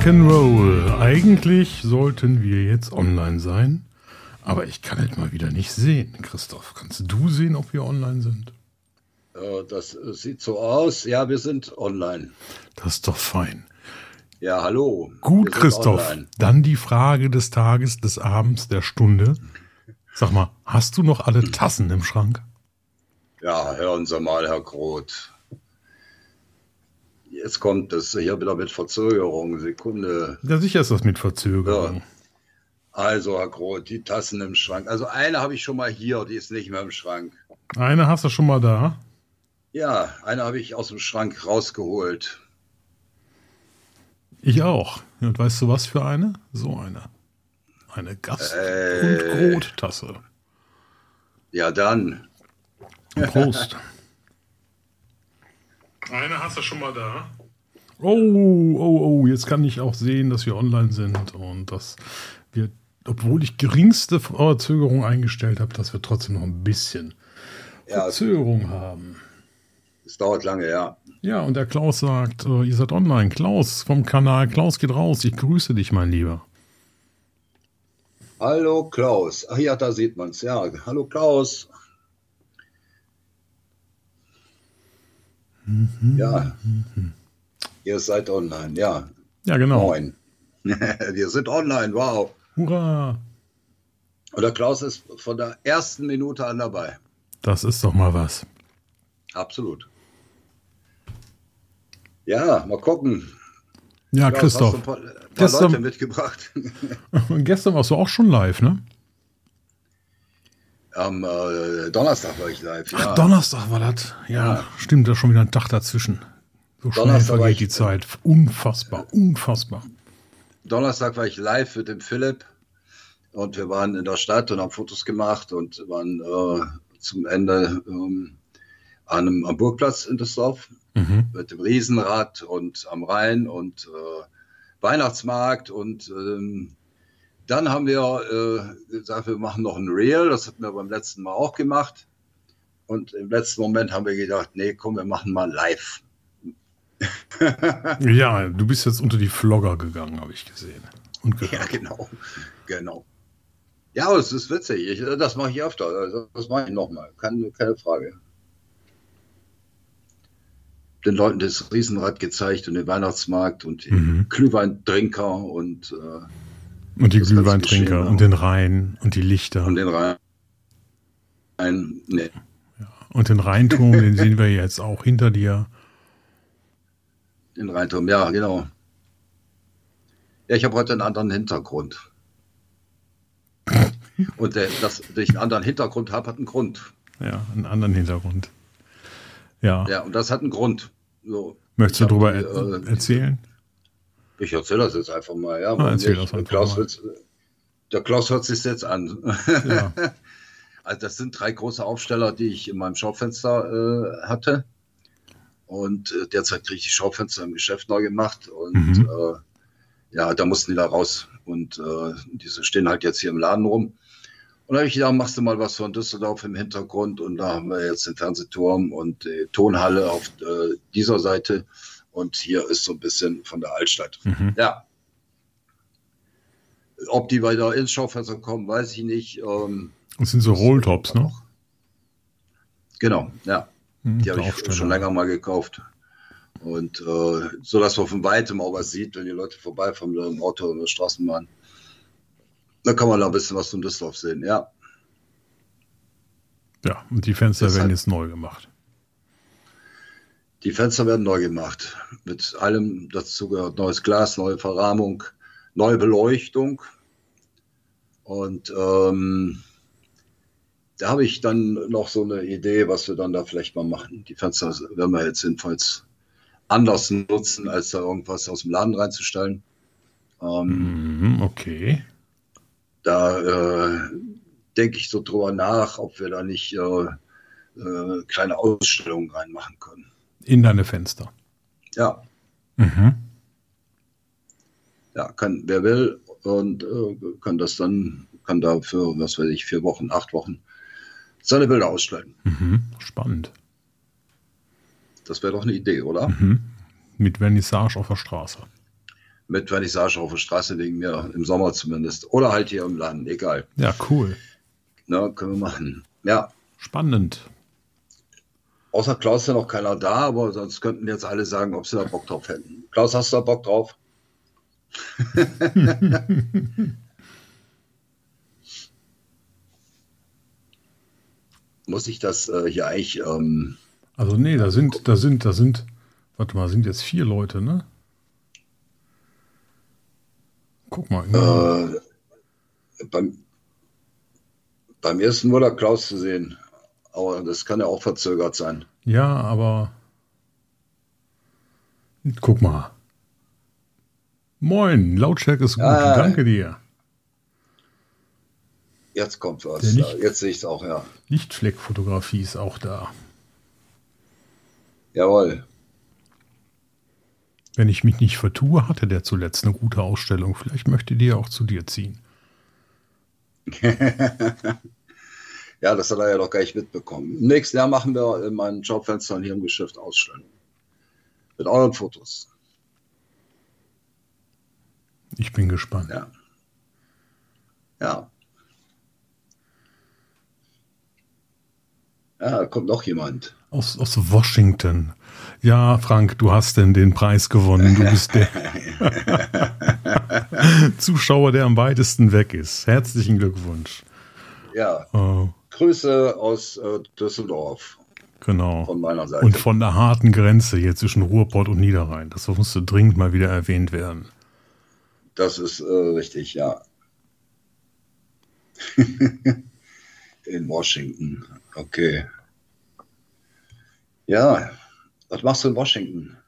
Rock'n'Roll. Eigentlich sollten wir jetzt online sein, aber ich kann es mal wieder nicht sehen. Christoph, kannst du sehen, ob wir online sind? Das sieht so aus. Ja, wir sind online. Das ist doch fein. Ja, hallo. Gut, Christoph. Dann die Frage des Tages, des Abends, der Stunde. Sag mal, hast du noch alle Tassen im Schrank? Ja, hören Sie mal, Herr Groth. Jetzt kommt es hier wieder mit Verzögerung. Sekunde. Ja, sicher ist das mit Verzögerung. Ja. Also, Herr Groth, die Tassen im Schrank. Also eine habe ich schon mal hier, die ist nicht mehr im Schrank. Eine hast du schon mal da? Ja, eine habe ich aus dem Schrank rausgeholt. Ich auch. Und weißt du was für eine? So eine. Eine Gast- und Brottasse. Ja, dann. Prost. Eine hast du schon mal da? Oh, jetzt kann ich auch sehen, dass wir online sind und dass wir, obwohl ich geringste Verzögerung eingestellt habe, dass wir trotzdem noch ein bisschen Verzögerung haben. Es dauert lange, ja. Ja, und der Klaus sagt, ihr seid online. Klaus vom Kanal Klaus geht raus. Ich grüße dich, mein Lieber. Hallo Klaus. Ach ja, da sieht man es. Ja, hallo Klaus. Ja, ihr seid online, ja. Ja, genau. Moin. Wir sind online, wow. Hurra. Und der Klaus ist von der ersten Minute an dabei. Das ist doch mal was. Absolut. Ja, mal gucken. Ja, Klaus, Christoph. hast du ein paar Leute mitgebracht. Gestern warst du auch schon live, ne? Am Donnerstag war ich live, ja. Ach, Donnerstag war das. Ja, stimmt, da ist schon wieder ein Tag dazwischen. So schnell vergeht die Zeit. Unfassbar. Donnerstag war ich live mit dem Philipp und wir waren in der Stadt und haben Fotos gemacht und waren zum Ende am Burgplatz in Düsseldorf mit dem Riesenrad und am Rhein und Weihnachtsmarkt und dann haben wir gesagt, wir machen noch ein Reel, das hatten wir beim letzten Mal auch gemacht. Und im letzten Moment haben wir gedacht, nee, komm, wir machen mal live. Ja, du bist jetzt unter die Vlogger gegangen, habe ich gesehen. Und ja, genau. Ja, es ist witzig. Das mache ich öfter. Also, das mache ich nochmal. Keine Frage. Den Leuten das Riesenrad gezeigt und den Weihnachtsmarkt und die Glühweintrinker und die Glühweintrinker und den Rhein und die Lichter. Und den Rhein. Nee. Ja. Und den Rheinturm, den sehen wir jetzt auch hinter dir. Den Rheinturm, ja, genau. Ja, ich habe heute einen anderen Hintergrund. Und dass ich einen anderen Hintergrund habe, hat einen Grund. Ja, einen anderen Hintergrund. Ja. Ja, und das hat einen Grund. So, möchtest du darüber erzählen? Ich erzähle das jetzt einfach mal. Ja, der Klaus hört sich jetzt an. Ja. Also das sind 3 große Aufsteller, die ich in meinem Schaufenster hatte. Und derzeit kriege ich die Schaufenster im Geschäft neu gemacht. Und ja, da mussten die da raus. Und diese stehen halt jetzt hier im Laden rum. Und da habe ich gedacht, machst du mal was von Düsseldorf im Hintergrund. Und da haben wir jetzt den Fernsehturm und die Tonhalle auf dieser Seite. Und hier ist so ein bisschen von der Altstadt. Ja. Ob die weiter ins Schaufenster kommen, weiß ich nicht. Das sind so Rolltops, ne? Genau, ja. Die habe ich schon länger mal gekauft. Und so, dass man von weitem auch was sieht, wenn die Leute vorbeifahren mit dem Auto oder der Straßenbahn. Da kann man da ein bisschen was von Düsseldorf sehen, ja. Ja, und die Fenster werden jetzt neu gemacht. Die Fenster werden neu gemacht. Mit allem dazu gehört neues Glas, neue Verrahmung, neue Beleuchtung. Und da habe ich dann noch so eine Idee, was wir dann da vielleicht mal machen. Die Fenster werden wir jetzt jedenfalls anders nutzen, als da irgendwas aus dem Laden reinzustellen. Okay. Da denke ich so drüber nach, ob wir da nicht kleine Ausstellungen reinmachen können. In deine Fenster? Ja. Ja, wer will und kann da für, was weiß ich, 4 Wochen, 8 Wochen seine Bilder ausstellen. Spannend. Das wäre doch eine Idee, oder? Mit Vernissage auf der Straße. mit Vernissage auf der Straße wegen mir, im Sommer zumindest. Oder halt hier im Laden, egal. Ja, cool. Na, können wir machen. Ja. Spannend. Außer Klaus ist ja noch keiner da, aber sonst könnten jetzt alle sagen, ob sie da Bock drauf hätten. Klaus, hast du da Bock drauf? Muss ich das hier eigentlich... also nee, da sind, warte mal, sind jetzt 4 Leute, ne? Guck mal. Beim ersten war der Klaus zu sehen, aber das kann ja auch verzögert sein. Ja, aber guck mal. Moin, Lautstärke ist gut, danke dir. Jetzt kommt was, jetzt sehe ich es auch, ja. Lichtfleckfotografie ist auch da. Jawohl. Wenn ich mich nicht vertue, hatte der zuletzt eine gute Ausstellung. Vielleicht möchte die ja auch zu dir ziehen. Ja, das hat er ja doch gar nicht mitbekommen. Im nächsten Jahr machen wir in meinen Schaufenstern hier im Geschäft Ausstellung. Mit euren Fotos. Ich bin gespannt. Ja. Ja. Ja, da kommt noch jemand. Aus Washington. Ja, Frank, du hast denn den Preis gewonnen. Du bist der Zuschauer, der am weitesten weg ist. Herzlichen Glückwunsch. Ja. Grüße aus Düsseldorf. Genau. Von meiner Seite. Und von der harten Grenze hier zwischen Ruhrpott und Niederrhein. Das musste dringend mal wieder erwähnt werden. Das ist richtig, ja. In Washington. Okay. Ja, was machst du in Washington?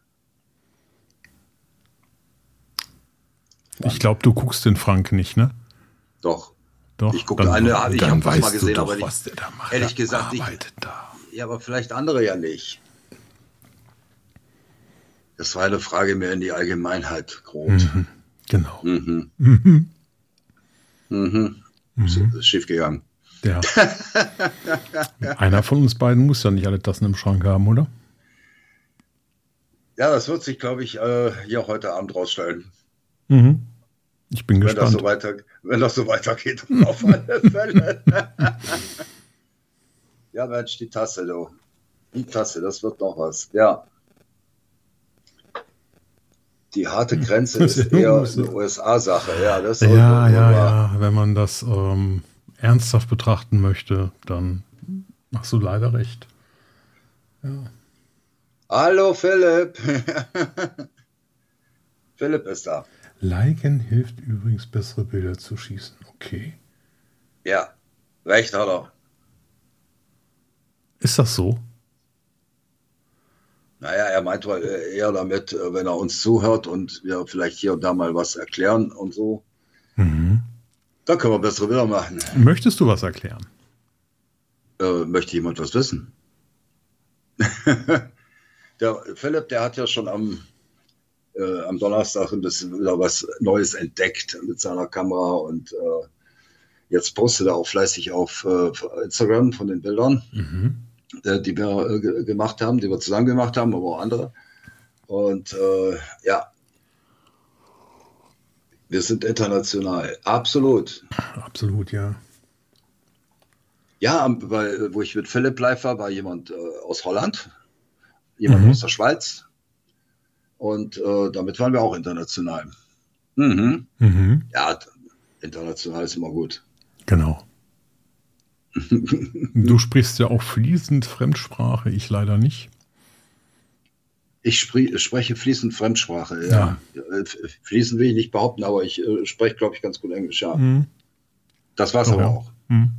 Ich glaube, du guckst den Frank nicht, ne? Doch. Doch. Ich gucke eine, ich habe das mal gesehen, doch, aber was der da macht. Ehrlich gesagt, ja, aber vielleicht andere ja nicht. Das war eine Frage mehr in die Allgemeinheit, grob. Mhm. Genau. Mhm. Mhm. Mhm. Ist schief gegangen. Ja. Einer von uns beiden muss ja nicht alle Tassen im Schrank haben, oder? Ja, das wird sich, glaube ich, hier heute Abend rausstellen. Mhm. Ich bin gespannt. Wenn das so weitergeht, auf alle Fälle. Ja, Mensch, die Tasse, du. Die Tasse, das wird noch was. Ja. Die harte Grenze ist eher eine USA-Sache. Ja, ja. Wenn man das ernsthaft betrachten möchte, dann hast du leider recht. Ja. Hallo, Philipp. Philipp ist da. Liken hilft übrigens, bessere Bilder zu schießen. Okay. Ja, recht hat er. Ist das so? Naja, er meint eher damit, wenn er uns zuhört und wir vielleicht hier und da mal was erklären und so. Mhm. Da können wir bessere Bilder machen. Möchtest du was erklären? Möchte jemand was wissen? Der Philipp, der hat ja schon am Donnerstag ein bisschen wieder was Neues entdeckt mit seiner Kamera und jetzt postet er auch fleißig auf Instagram von den Bildern, die wir gemacht haben, die wir zusammen gemacht haben, aber auch andere. Und ja, wir sind international, absolut. Absolut, ja. Ja, wo ich mit Philipp live war jemand aus Holland, jemand aus der Schweiz. Und damit waren wir auch international. Mhm. Mhm. Ja, international ist immer gut. Genau. Du sprichst ja auch fließend Fremdsprache, ich leider nicht. Ich spreche fließend Fremdsprache, ja. Fließend will ich nicht behaupten, aber ich spreche, glaube ich, ganz gut Englisch, ja. Mhm. Das war's aber auch. Mhm.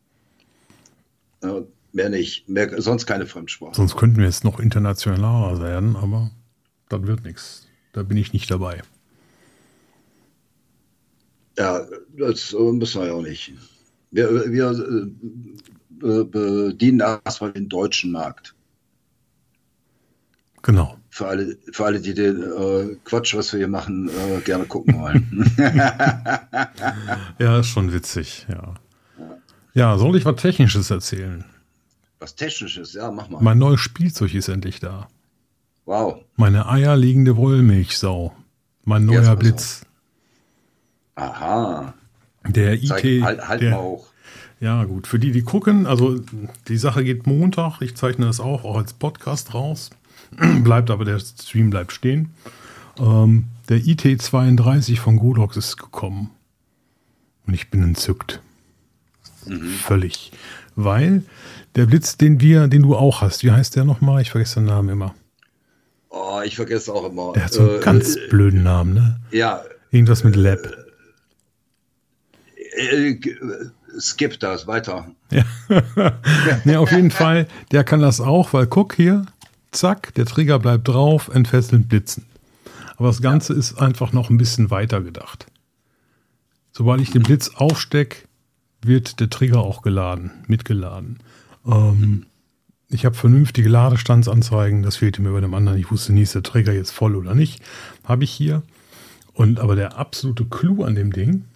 Mehr nicht, sonst keine Fremdsprache. Sonst könnten wir jetzt noch internationaler werden, aber das wird nichts. Da bin ich nicht dabei. Ja, das müssen wir ja auch nicht. Wir bedienen erstmal den deutschen Markt. Genau. Für alle, die den Quatsch, was wir hier machen, gerne gucken wollen. Ja, ist schon witzig, ja. Ja, soll ich was Technisches erzählen? Was Technisches, ja, mach mal. Mein neues Spielzeug ist endlich da. Wow. Meine eierlegende Wollmilchsau. Mein neuer Blitz. So. Aha. Der IT. Halt mal hoch. Ja, gut. Für die gucken, also die Sache geht Montag. Ich zeichne das auch als Podcast raus. Der Stream bleibt stehen. Der IT32 von Godox ist gekommen. Und ich bin entzückt. Völlig. Weil der Blitz, den du auch hast, wie heißt der nochmal? Ich vergesse den Namen immer. Oh, ich vergesse auch immer. Der hat so einen ganz blöden Namen, ne? Ja. Irgendwas mit Lab. Skip das, weiter. Ja. Ja, auf jeden Fall, der kann das auch, weil guck hier, zack, der Trigger bleibt drauf, entfesselnd blitzen. Aber das Ganze ist einfach noch ein bisschen weiter gedacht. Sobald ich den Blitz aufstecke, wird der Trigger auch mitgeladen. Ich habe vernünftige Ladestandsanzeigen, das fehlte mir bei dem anderen. Ich wusste nie, ist der Trigger jetzt voll oder nicht. Habe ich hier. Aber der absolute Clou an dem Ding,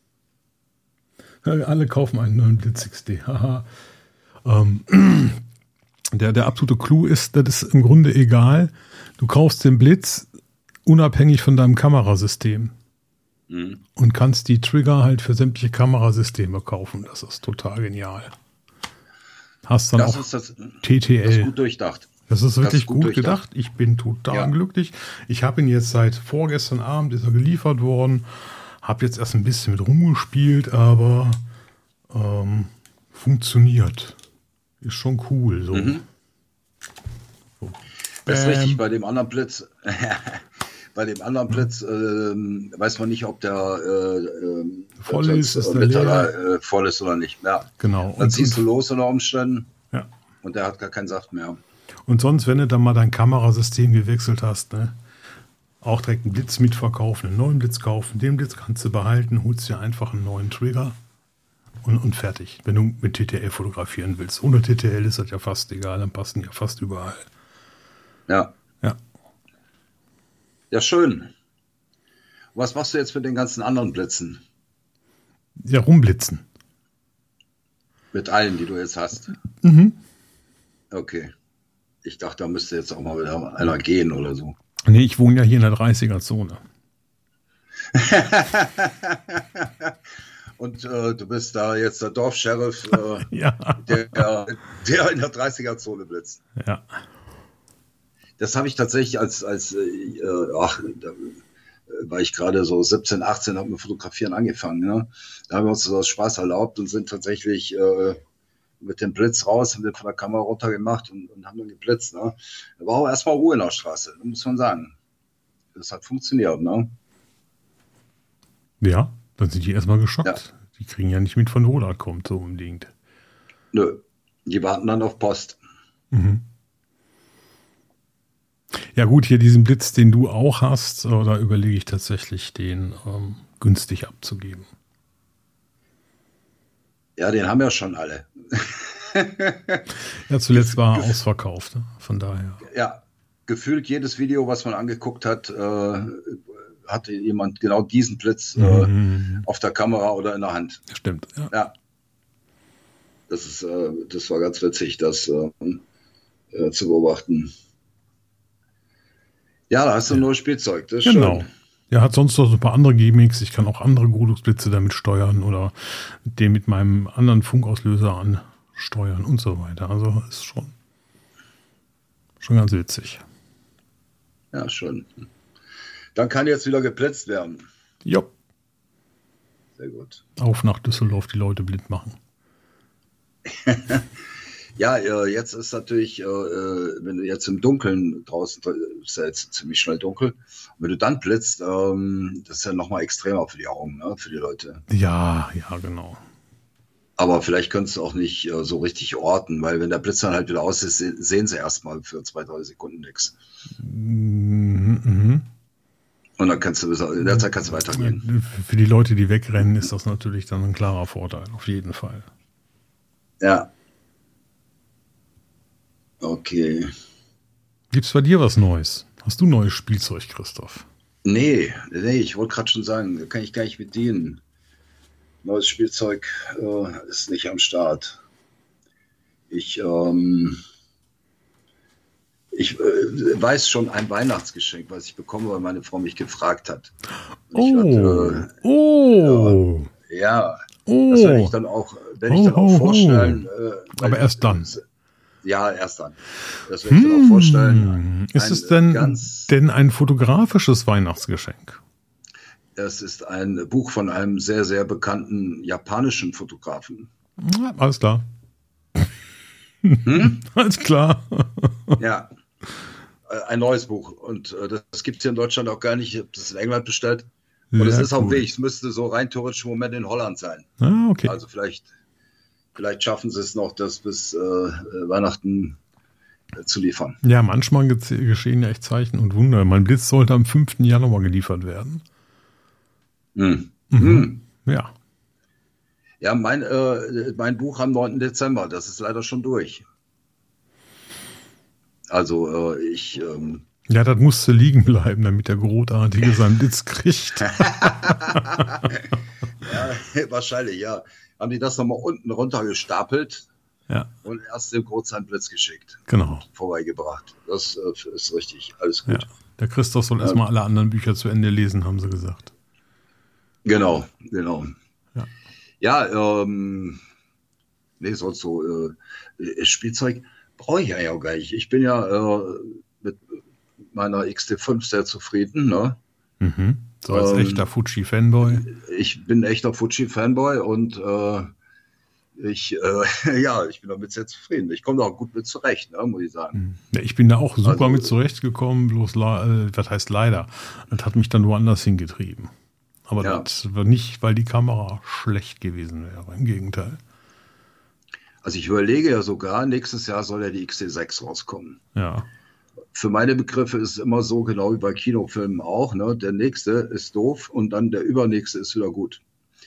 alle kaufen einen neuen Blitz XD. Haha. Der absolute Clou ist, das ist im Grunde egal. Du kaufst den Blitz unabhängig von deinem Kamerasystem. Und kannst die Trigger halt für sämtliche Kamerasysteme kaufen. Das ist total genial. Hast dann auch TTL. Das ist gut durchdacht. Das ist wirklich gut gedacht. Ich bin total glücklich. Ich habe ihn jetzt seit vorgestern Abend, ist er geliefert worden. Habe jetzt erst ein bisschen mit rumgespielt, aber funktioniert. Ist schon cool. So. So. Das ist richtig, bei dem anderen Blitz. Bei dem anderen Blitz weiß man nicht, ob der voll ist der voll ist oder nicht. Ja. Genau. Dann ziehst du los unter Umständen ja. Und der hat gar keinen Saft mehr. Und sonst, wenn du dann mal dein Kamerasystem gewechselt hast, ne, auch direkt einen Blitz mitverkaufen, einen neuen Blitz kaufen, den Blitz kannst du behalten, holst dir einfach einen neuen Trigger und fertig. Wenn du mit TTL fotografieren willst. Ohne TTL ist das ja fast egal, dann passen die ja fast überall. Ja. Ja. Ja, schön. Was machst du jetzt mit den ganzen anderen Blitzen? Ja, rumblitzen. Mit allen, die du jetzt hast? Okay. Ich dachte, da müsste jetzt auch mal wieder einer gehen oder so. Nee, ich wohne ja hier in der 30er-Zone. Und du bist da jetzt der Dorfsheriff, ja. der in der 30er-Zone blitzt. Ja. Das habe ich tatsächlich da war ich gerade so 17, 18, habe mit Fotografieren angefangen. Ne? Da haben wir uns das Spaß erlaubt und sind tatsächlich mit dem Blitz raus, haben den von der Kamera runtergemacht und haben dann geblitzt. Ne? Da war auch erstmal Ruhe in der Straße, muss man sagen. Das hat funktioniert. Ne? Ja, dann sind die erstmal geschockt. Ja. Die kriegen ja nicht mit, von wo das kommt, so unbedingt. Nö, die warten dann auf Post. Ja gut, hier diesen Blitz, den du auch hast, da überlege ich tatsächlich, den günstig abzugeben. Ja, den haben ja schon alle. Ja, zuletzt war er ausverkauft, ne? Von daher. Ja, gefühlt jedes Video, was man angeguckt hat, hatte jemand genau diesen Blitz auf der Kamera oder in der Hand. Stimmt, ja. Ja. Das war ganz witzig, das zu beobachten. Ja, da hast du ein neues Spielzeug, das ist schön. Ja, hat sonst noch so ein paar andere Gimmicks. Ich kann auch andere Godox-Blitze damit steuern oder den mit meinem anderen Funkauslöser ansteuern und so weiter. Also ist schon ganz witzig. Ja, schön. Dann kann jetzt wieder geblitzt werden. Ja. Sehr gut. Auf nach Düsseldorf die Leute blind machen. Ja, jetzt ist natürlich, wenn du jetzt im Dunkeln draußen, ist ja jetzt ziemlich schnell dunkel, wenn du dann blitzt, das ist ja nochmal extremer für die Augen, ne, für die Leute. Ja, genau. Aber vielleicht könntest du auch nicht so richtig orten, weil wenn der Blitz dann halt wieder aus ist, sehen sie erstmal für 2-3 Sekunden nichts. Und dann in der Zeit kannst du weitergehen. Für die Leute, die wegrennen, ist das natürlich dann ein klarer Vorteil, auf jeden Fall. Ja. Okay. Gibt's bei dir was Neues? Hast du neues Spielzeug, Christoph? Nee, ich wollte gerade schon sagen, da kann ich gar nicht bedienen. Neues Spielzeug ist nicht am Start. Ich Ich weiß schon ein Weihnachtsgeschenk, was ich bekomme, weil meine Frau mich gefragt hat. Und ja, das werde ich dann auch, vorstellen. Aber erst dann. Ja, erst dann. Das werde ich dann auch vorstellen. Ist es denn ein fotografisches Weihnachtsgeschenk? Es ist ein Buch von einem sehr, sehr bekannten japanischen Fotografen. Ja, alles klar. Alles klar. Ja, ein neues Buch. Und das gibt es hier in Deutschland auch gar nicht. Ich habe das in England bestellt. Und es ist auf dem Weg. Es müsste so rein theoretisch im Moment in Holland sein. Ah, okay. Also vielleicht schaffen sie es noch, das bis Weihnachten zu liefern. Ja, manchmal geschehen ja echt Zeichen und Wunder. Mein Blitz sollte am 5. Januar geliefert werden. Ja. Ja, mein Buch am 9. Dezember, das ist leider schon durch. Also ja, das musste liegen bleiben, damit der Grotartige seinen Blitz kriegt. Ja, wahrscheinlich, ja. Haben die das nochmal unten runtergestapelt und erst dem Grot seinen Blitz geschickt. Genau. Vorbeigebracht. Das ist richtig. Alles gut. Ja. Der Christoph soll erstmal alle anderen Bücher zu Ende lesen, haben sie gesagt. Genau. Ja, sonst so Spielzeug brauche ich ja auch gar nicht. Ich bin ja mit meiner XT5 sehr zufrieden, ne? So als echter Fuji-Fanboy. Ich bin echter Fuji-Fanboy und ich bin damit sehr zufrieden. Ich komme da auch gut mit zurecht, ne, muss ich sagen. Ja, ich bin da auch super mit zurechtgekommen, bloß was heißt leider? Das hat mich dann woanders hingetrieben. Aber das war nicht, weil die Kamera schlecht gewesen wäre, im Gegenteil. Also ich überlege ja sogar, nächstes Jahr soll ja die XT6 rauskommen. Ja. Für meine Begriffe ist es immer so, genau wie bei Kinofilmen auch, ne? Der nächste ist doof und dann der übernächste ist wieder gut.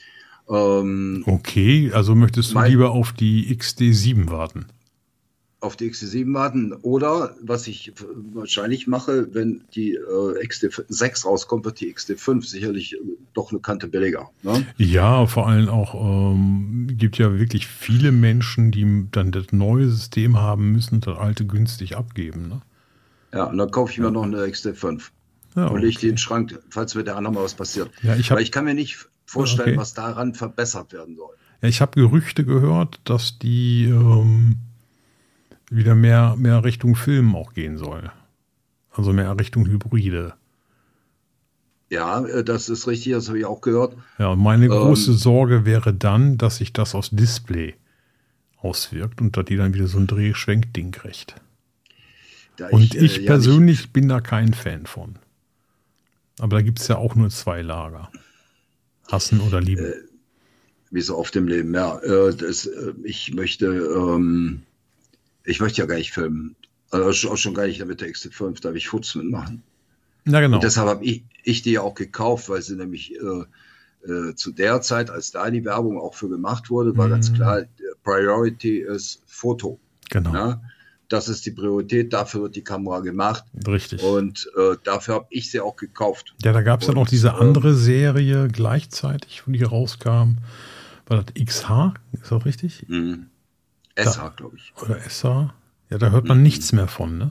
Okay, also möchtest du lieber auf die XT7 warten? Auf die XT7 warten oder, was ich wahrscheinlich mache, wenn die XT6 rauskommt, wird die XT5 sicherlich doch eine Kante billiger. Ne? Ja, vor allem auch, gibt ja wirklich viele Menschen, die dann das neue System haben müssen und das alte günstig abgeben. Ne? Ja, und dann kaufe ich mir noch eine XT5 und lege die in den Schrank, falls mit der anderen mal was passiert. Ja, weil ich kann mir nicht vorstellen, was daran verbessert werden soll. Ja, ich habe Gerüchte gehört, dass die wieder mehr Richtung Film auch gehen soll. Also mehr Richtung Hybride. Ja, das ist richtig, das habe ich auch gehört. Ja, und meine große Sorge wäre dann, dass sich das aufs Display auswirkt und dass die dann wieder so ein Drehschwenkding kriegt. Und ich persönlich bin da kein Fan von. Aber da gibt es ja auch nur zwei Lager. Hassen oder lieben. Wie so oft im Leben, ja. Ich möchte ja gar nicht filmen. Also auch schon gar nicht mit der XT5, da habe ich Foots mitmachen. Ja, genau. Und deshalb habe ich die ja auch gekauft, weil sie nämlich zu der Zeit, als da die Werbung auch für gemacht wurde, war ganz klar, Priority ist Foto. Genau. Ja? Das ist die Priorität, dafür wird die Kamera gemacht. Richtig. Und dafür habe ich sie auch gekauft. Ja, da gab es ja noch diese andere Serie gleichzeitig, wo die rauskam. War das XH? Ist auch richtig? SH, glaube ich. Oder SH? Ja, da hört man nichts mehr von, ne?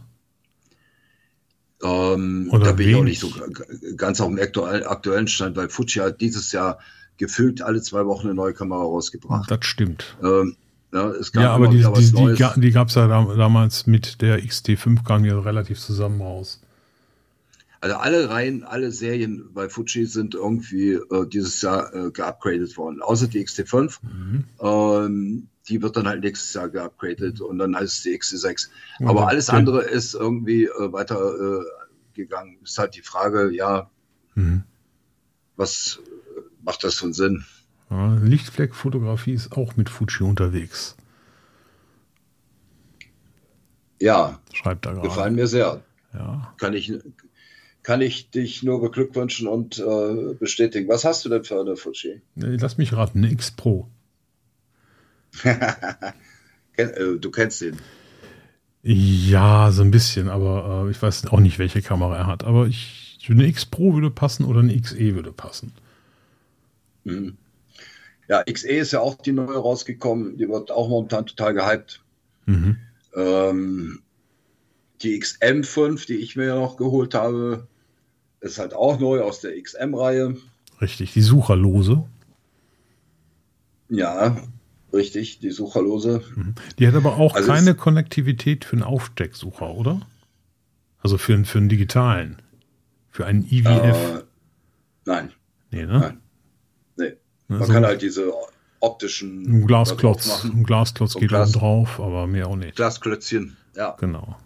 Da bin ich auch nicht so ganz auf dem aktuellen Stand, weil Fuji hat dieses Jahr gefühlt alle 2 Wochen eine neue Kamera rausgebracht. Das stimmt. Es gab aber die gab es ja damals mit der XT5, kam ja relativ zusammen raus. Also alle Serien bei Fuji sind irgendwie dieses Jahr geupgradet worden. Außer die XT5. Die wird dann halt nächstes Jahr geupgradet und dann heißt es die XT6. Aber alles andere ist irgendwie weiter gegangen. Ist halt die Frage, was macht das für einen Sinn? Ja, Lichtfleckfotografie ist auch mit Fuji unterwegs. Ja, schreibt da gerade. Gefallen mir sehr. Ja. Kann ich dich nur beglückwünschen und bestätigen. Was hast du denn für eine Fuji? Lass mich raten, eine X Pro. Du kennst den. Ja, so ein bisschen, aber ich weiß auch nicht, welche Kamera er hat. Aber eine X Pro würde passen oder eine XE würde passen. Ja, XE ist ja auch die neue rausgekommen. Die wird auch momentan total gehypt. Die XM5, die ich mir ja noch geholt habe, ist halt auch neu aus der XM-Reihe. Richtig, die Sucherlose. Ja, richtig, die Sucherlose. Die hat aber auch also keine Konnektivität für einen Aufstecksucher, oder? Also für einen digitalen. Für einen IWF. Nein. Nee, ne? Nein. Nee. Man kann halt diese optischen... Ein Glasklotz geht oben drauf, aber mehr auch nicht. Glasklötzchen, ja. Genau.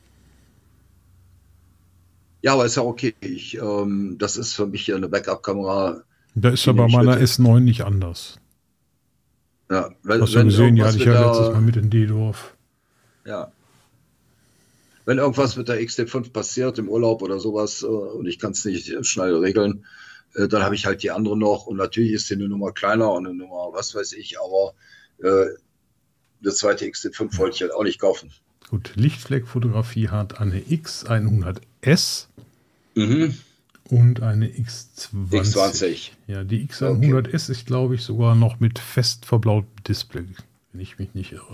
Ja, aber ist ja okay. Das ist für mich eine Backup-Kamera. Da ist ja bei meiner S9 nicht anders. Ja, hast du gesehen, die hatte ich ja letztes Mal mit in D-Dorf. Ja. Wenn irgendwas mit der XT5 passiert im Urlaub oder sowas und ich kann es nicht schnell regeln, dann habe ich halt die andere noch und natürlich ist die eine Nummer kleiner und eine Nummer was weiß ich, aber das zweite XT5 wollte ich halt auch nicht kaufen. Gut, Lichtfleckfotografie hat eine X100S und eine X20. X20. Ja, die X100S ist, glaube ich, sogar noch mit fest verblautem Display, wenn ich mich nicht irre.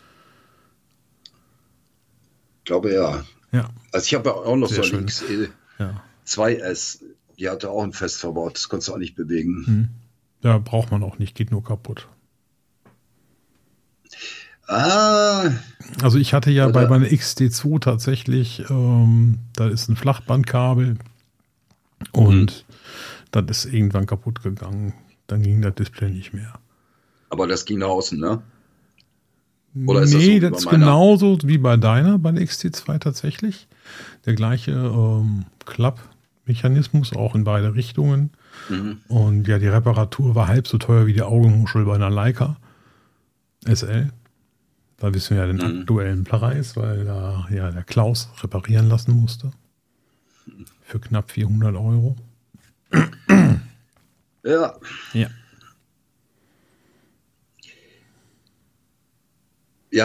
Ich glaube, ja. Also ich habe ja auch noch sehr so eine schön. XE2S. Die hatte auch ein fest verbaut. Das konntest du auch nicht bewegen. Ja, braucht man auch nicht. Geht nur kaputt. Also ich hatte ja bei meiner XT2 tatsächlich, da ist ein Flachbandkabel und das ist irgendwann kaputt gegangen. Dann ging das Display nicht mehr. Aber das ging nach außen, ne? Oder ist nee, das ist genauso wie bei deiner, bei der XT2 tatsächlich. Der gleiche Klappmechanismus, auch in beide Richtungen. Und ja, die Reparatur war halb so teuer wie die Augenmuschel bei einer Leica SL. Da wissen wir ja den aktuellen Preis, weil da ja der Klaus reparieren lassen musste. Für knapp 400 €. Ja. Ja,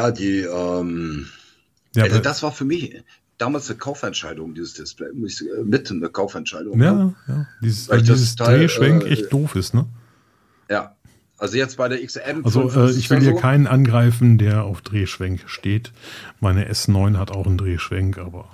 also das war für mich damals eine Kaufentscheidung, dieses Display. Mitten eine Kaufentscheidung. Ja. Dieses Drehschwenk echt doof ist, ne? Ja. Also jetzt bei der XM. Also ich will hier keinen angreifen, der auf Drehschwenk steht. Meine S9 hat auch einen Drehschwenk, aber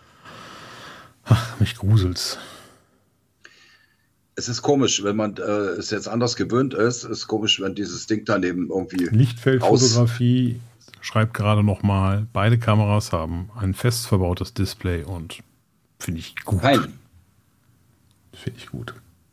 mich gruselt's. Es ist komisch, wenn man es jetzt anders gewöhnt ist. Es ist komisch, wenn dieses Ding daneben irgendwie Lichtfeldfotografie schreibt gerade noch mal, beide Kameras haben ein fest verbautes Display und finde ich gut. Finde ich gut.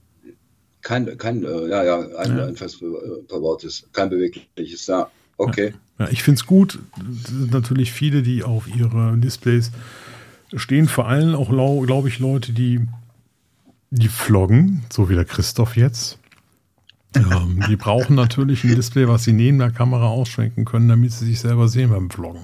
Ein fest verbautes, kein bewegliches, ja. Okay. Ja, ich finde es gut. Das sind natürlich viele, die auf ihre Displays stehen, vor allem auch, glaube ich, Leute, die vloggen, so wie der Christoph jetzt. Die brauchen natürlich ein Display, was sie neben der Kamera ausschwenken können, damit sie sich selber sehen beim Vloggen.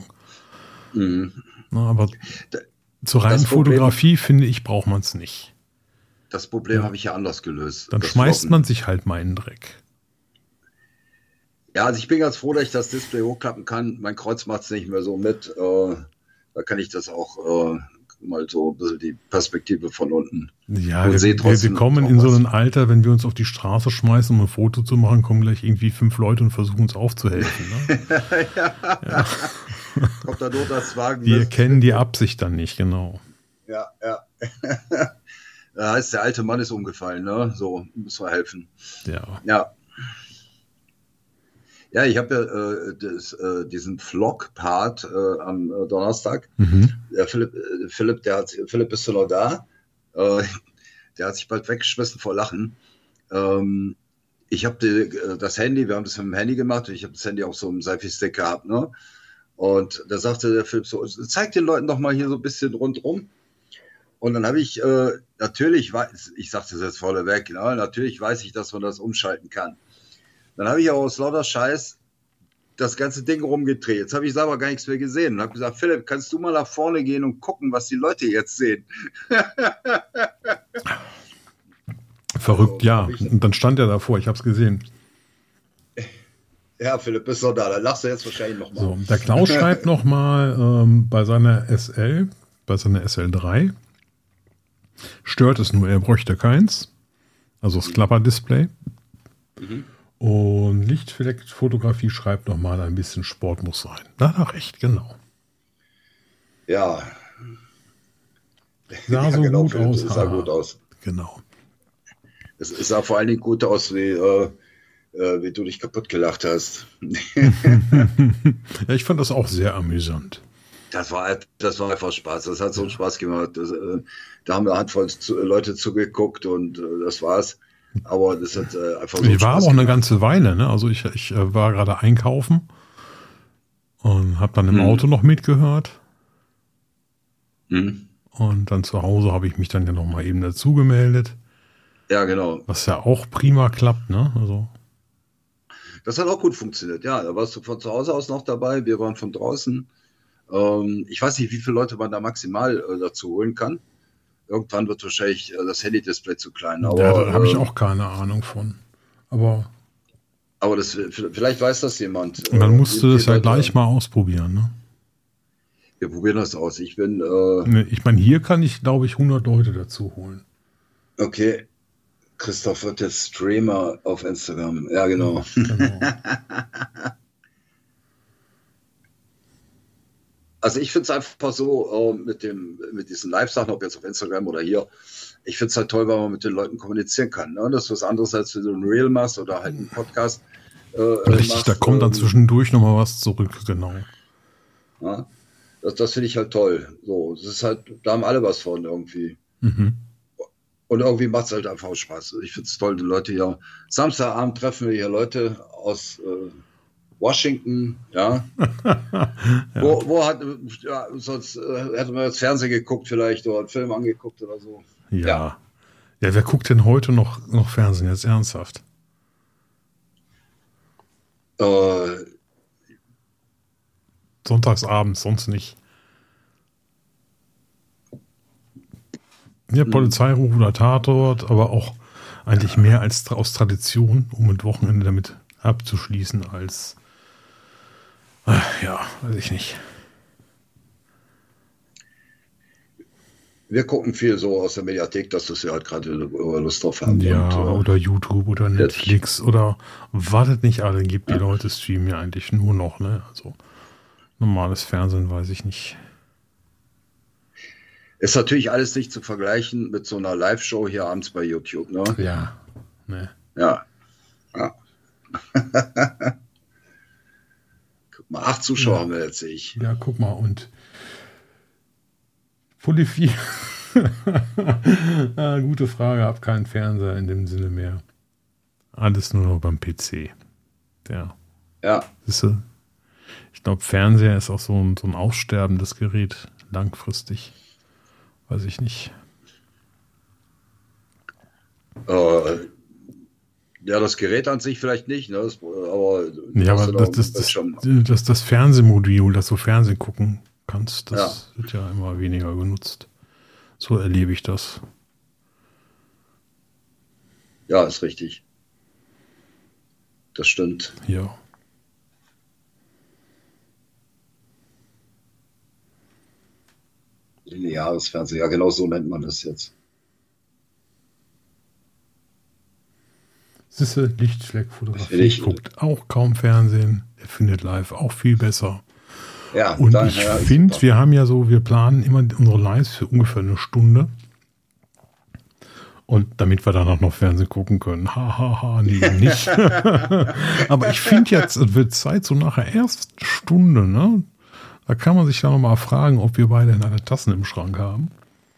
Aber zur reinen Fotografie, finde ich, braucht man es nicht. Das Problem habe ich ja anders gelöst. Dann schmeißt man sich halt mal in den Dreck. Ja, also ich bin ganz froh, dass ich das Display hochklappen kann. Mein Kreuz macht es nicht mehr so mit. Da kann ich das auch mal so ein bisschen die Perspektive von unten. Ja, wir kommen in so ein Alter, wenn wir uns auf die Straße schmeißen, um ein Foto zu machen, kommen gleich irgendwie 5 Leute und versuchen uns aufzuhelfen. Ne? Ja. Kommt da nur das Wagen. Wir kennen die Absicht dann nicht, genau. Ja. Da heißt, der alte Mann ist umgefallen, ne? So, müssen wir helfen. Ja. Ja, ich habe ja diesen Vlog-Part am Donnerstag. Der Philipp, bist du noch da? Der hat sich bald weggeschmissen vor Lachen. Ich habe das Handy, wir haben das mit dem Handy gemacht und ich habe das Handy auch so im Selfie-Stick gehabt, ne? Und da sagte der Philipp so, zeig den Leuten doch mal hier so ein bisschen rundrum. Und dann habe ich natürlich, ich sagte das jetzt vorneweg, ne? Natürlich weiß ich, dass man das umschalten kann. Dann habe ich auch aus lauter Scheiß das ganze Ding rumgedreht. Jetzt habe ich selber gar nichts mehr gesehen und habe gesagt, Philipp, kannst du mal nach vorne gehen und gucken, was die Leute jetzt sehen? Verrückt, ja. Und dann stand er davor, ich habe es gesehen. Ja, Philipp, bist du da lachst du jetzt wahrscheinlich nochmal. So, der Klaus schreibt nochmal, bei seiner SL3 stört es nur, er bräuchte keins. Also das Klapperdisplay. Und Lichtfleckfotografie schreibt nochmal, ein bisschen Sport muss sein. Na, doch, echt, genau. Ja, Sah so genau, gut aus. Sah gut aus. Genau. Es sah vor allen Dingen gut aus, wie du dich kaputt gelacht hast. Ja, ich fand das auch sehr amüsant. Das war einfach Spaß. Das hat so einen Spaß gemacht. Da haben eine Handvoll Leute zugeguckt und das war's. Aber das hat einfach so Ich war Spaß aber auch eine gemacht. ganze Weile, ne? Also ich war gerade einkaufen und habe dann im Auto noch mitgehört. Und dann zu Hause habe ich mich dann ja noch mal eben dazu gemeldet. Ja, genau. Was ja auch prima klappt, ne? Also. Das hat auch gut funktioniert. Ja, da warst du von zu Hause aus noch dabei. Wir waren von draußen. Ich weiß nicht, wie viele Leute man da maximal dazu holen kann. Irgendwann wird wahrscheinlich das Handy-Display zu klein. Aber, ja, da habe ich auch keine Ahnung von. Aber das, vielleicht weiß das jemand. Man musste das ja gleich mal ausprobieren, ne? Wir probieren das aus. Ich meine, hier kann ich, glaube ich, 100 Leute dazu holen. Okay. Christoph wird jetzt Streamer auf Instagram. Ja, genau. Also ich finde es einfach so, mit diesen Live-Sachen, ob jetzt auf Instagram oder hier, ich finde es halt toll, weil man mit den Leuten kommunizieren kann. Ne? Das ist was anderes, als wenn du ein Reel machst oder halt einen Podcast. Richtig, machst, da kommt dann zwischendurch nochmal was zurück, genau. Ja, das finde ich halt toll. So, das ist halt, da haben alle was von irgendwie. Und irgendwie macht es halt einfach Spaß. Ich finde es toll, die Leute hier. Samstagabend treffen wir hier Leute aus Washington, ja. Sonst hätte man jetzt Fernsehen geguckt vielleicht oder einen Film angeguckt oder so. Ja, wer guckt denn heute noch Fernsehen, jetzt ernsthaft? Sonntagsabends, sonst nicht. Ja, Polizeiruf oder Tatort, aber auch eigentlich mehr als aus Tradition, um ein Wochenende damit abzuschließen, als weiß ich nicht. Wir gucken viel so aus der Mediathek, dass das ja halt gerade Lust drauf haben. Ja, oder YouTube oder Netflix oder was es nicht alle gibt. Die Leute streamen ja eigentlich nur noch, ne? Also normales Fernsehen weiß ich nicht. Ist natürlich alles nicht zu vergleichen mit so einer Live-Show hier abends bei YouTube, ne? Ja. Ne. Ja. Guck mal, 8 Zuschauer haben wir jetzt, sehe ich. Ja, guck mal, und Fully 4. Gute Frage, hab keinen Fernseher in dem Sinne mehr. Alles nur noch beim PC. Ja. Siehste? Ich glaube, Fernseher ist auch so ein aussterbendes Gerät, langfristig. Weiß ich nicht. Ja, das Gerät an sich vielleicht nicht, ne? Aber das Fernsehmodul, das du Fernsehen gucken kannst, das wird ja immer weniger genutzt. So erlebe ich das. Ja, ist richtig. Das stimmt. Ja. Lineares Fernsehen, ja, genau so nennt man das jetzt. Sisse, Lichtschleckfotografie guckt auch kaum Fernsehen. Er findet live auch viel besser. Ja, und ich finde, wir planen immer unsere Lives für ungefähr eine Stunde. Und damit wir danach noch Fernsehen gucken können. Nee, nicht. Aber ich finde jetzt, es wird Zeit, so nach der ersten Stunde, ne? Da kann man sich ja noch mal fragen, ob wir beide eine Tassen im Schrank haben.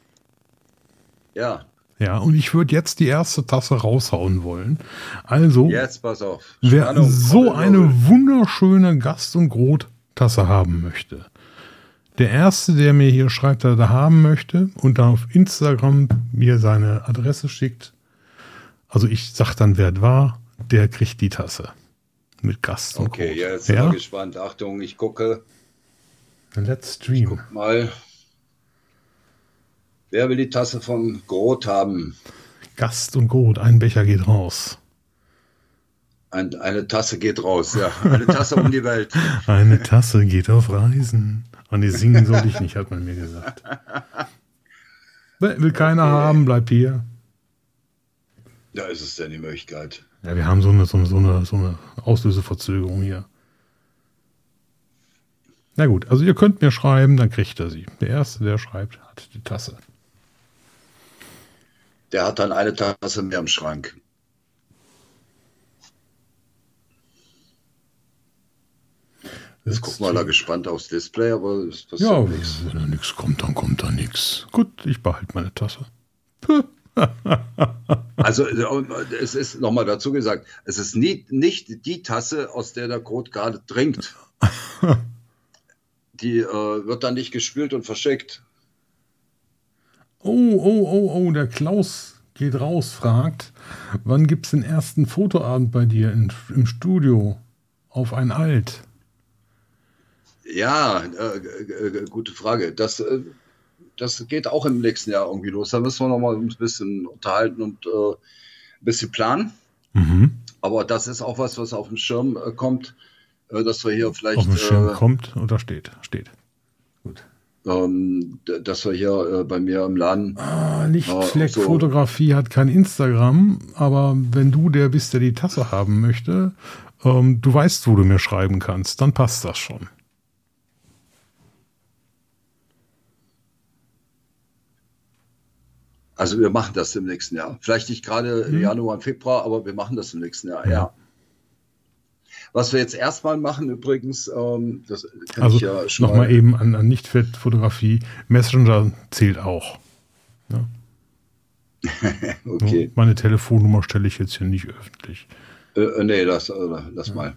Ja. Ja, und ich würde jetzt die erste Tasse raushauen wollen. Also, jetzt pass auf. Wer so eine wunderschöne Gast- und Grottasse haben möchte, der Erste, der mir hier schreibt, dass er haben möchte und dann auf Instagram mir seine Adresse schickt, also ich sag dann, wer es war, der kriegt die Tasse mit Gast und Okay, jetzt sind wir gespannt. Achtung, ich gucke. Let's stream. Guck mal. Wer will die Tasse von Groth haben? Gast und Groth, ein Becher geht raus. Eine Tasse geht raus, ja. Eine Tasse um die Welt. Eine Tasse geht auf Reisen. Und die singen soll ich nicht, hat man mir gesagt. Will keiner haben, bleibt hier. Da ist es denn die Möglichkeit. Ja, wir haben so eine Auslöseverzögerung hier. Na gut, also ihr könnt mir schreiben, dann kriegt er sie. Der Erste, der schreibt, hat die Tasse. Der hat dann eine Tasse mehr im Schrank. Jetzt gucken wir da gespannt aufs Display, aber es passiert nichts. Wenn da nichts kommt, dann kommt da nichts. Gut, ich behalte meine Tasse. Also es ist nochmal dazu gesagt, es ist nicht die Tasse, aus der der Kot gerade trinkt. Die wird dann nicht gespült und verschickt. Oh, der Klaus geht raus, fragt, wann gibt es den ersten Fotoabend bei dir im Studio auf ein Alt? Ja, gute Frage. Das geht auch im nächsten Jahr irgendwie los. Da müssen wir noch mal ein bisschen unterhalten und ein bisschen planen. Mhm. Aber das ist auch was auf dem Schirm kommt, dass wir hier vielleicht... Auf dem Schirm kommt oder steht? Steht. Gut. Dass wir hier bei mir im Laden... Lichtfleck-Fotografie hat kein Instagram, aber wenn du der bist, der die Tasse haben möchte, du weißt, wo du mir schreiben kannst, dann passt das schon. Also wir machen das im nächsten Jahr. Vielleicht nicht gerade Januar und Februar, aber wir machen das im nächsten Jahr, ja. Was wir jetzt erstmal machen übrigens, das kann also ich ja schon nochmal eben an Nicht-Fett-Fotografie, Messenger zählt auch. Ja. Okay. Meine Telefonnummer stelle ich jetzt hier nicht öffentlich. Nee, lass mal.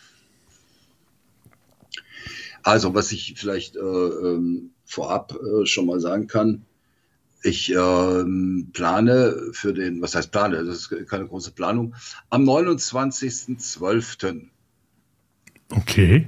Also was ich vielleicht vorab schon mal sagen kann, ich plane für den, was heißt plane, das ist keine große Planung, am 29.12. Okay.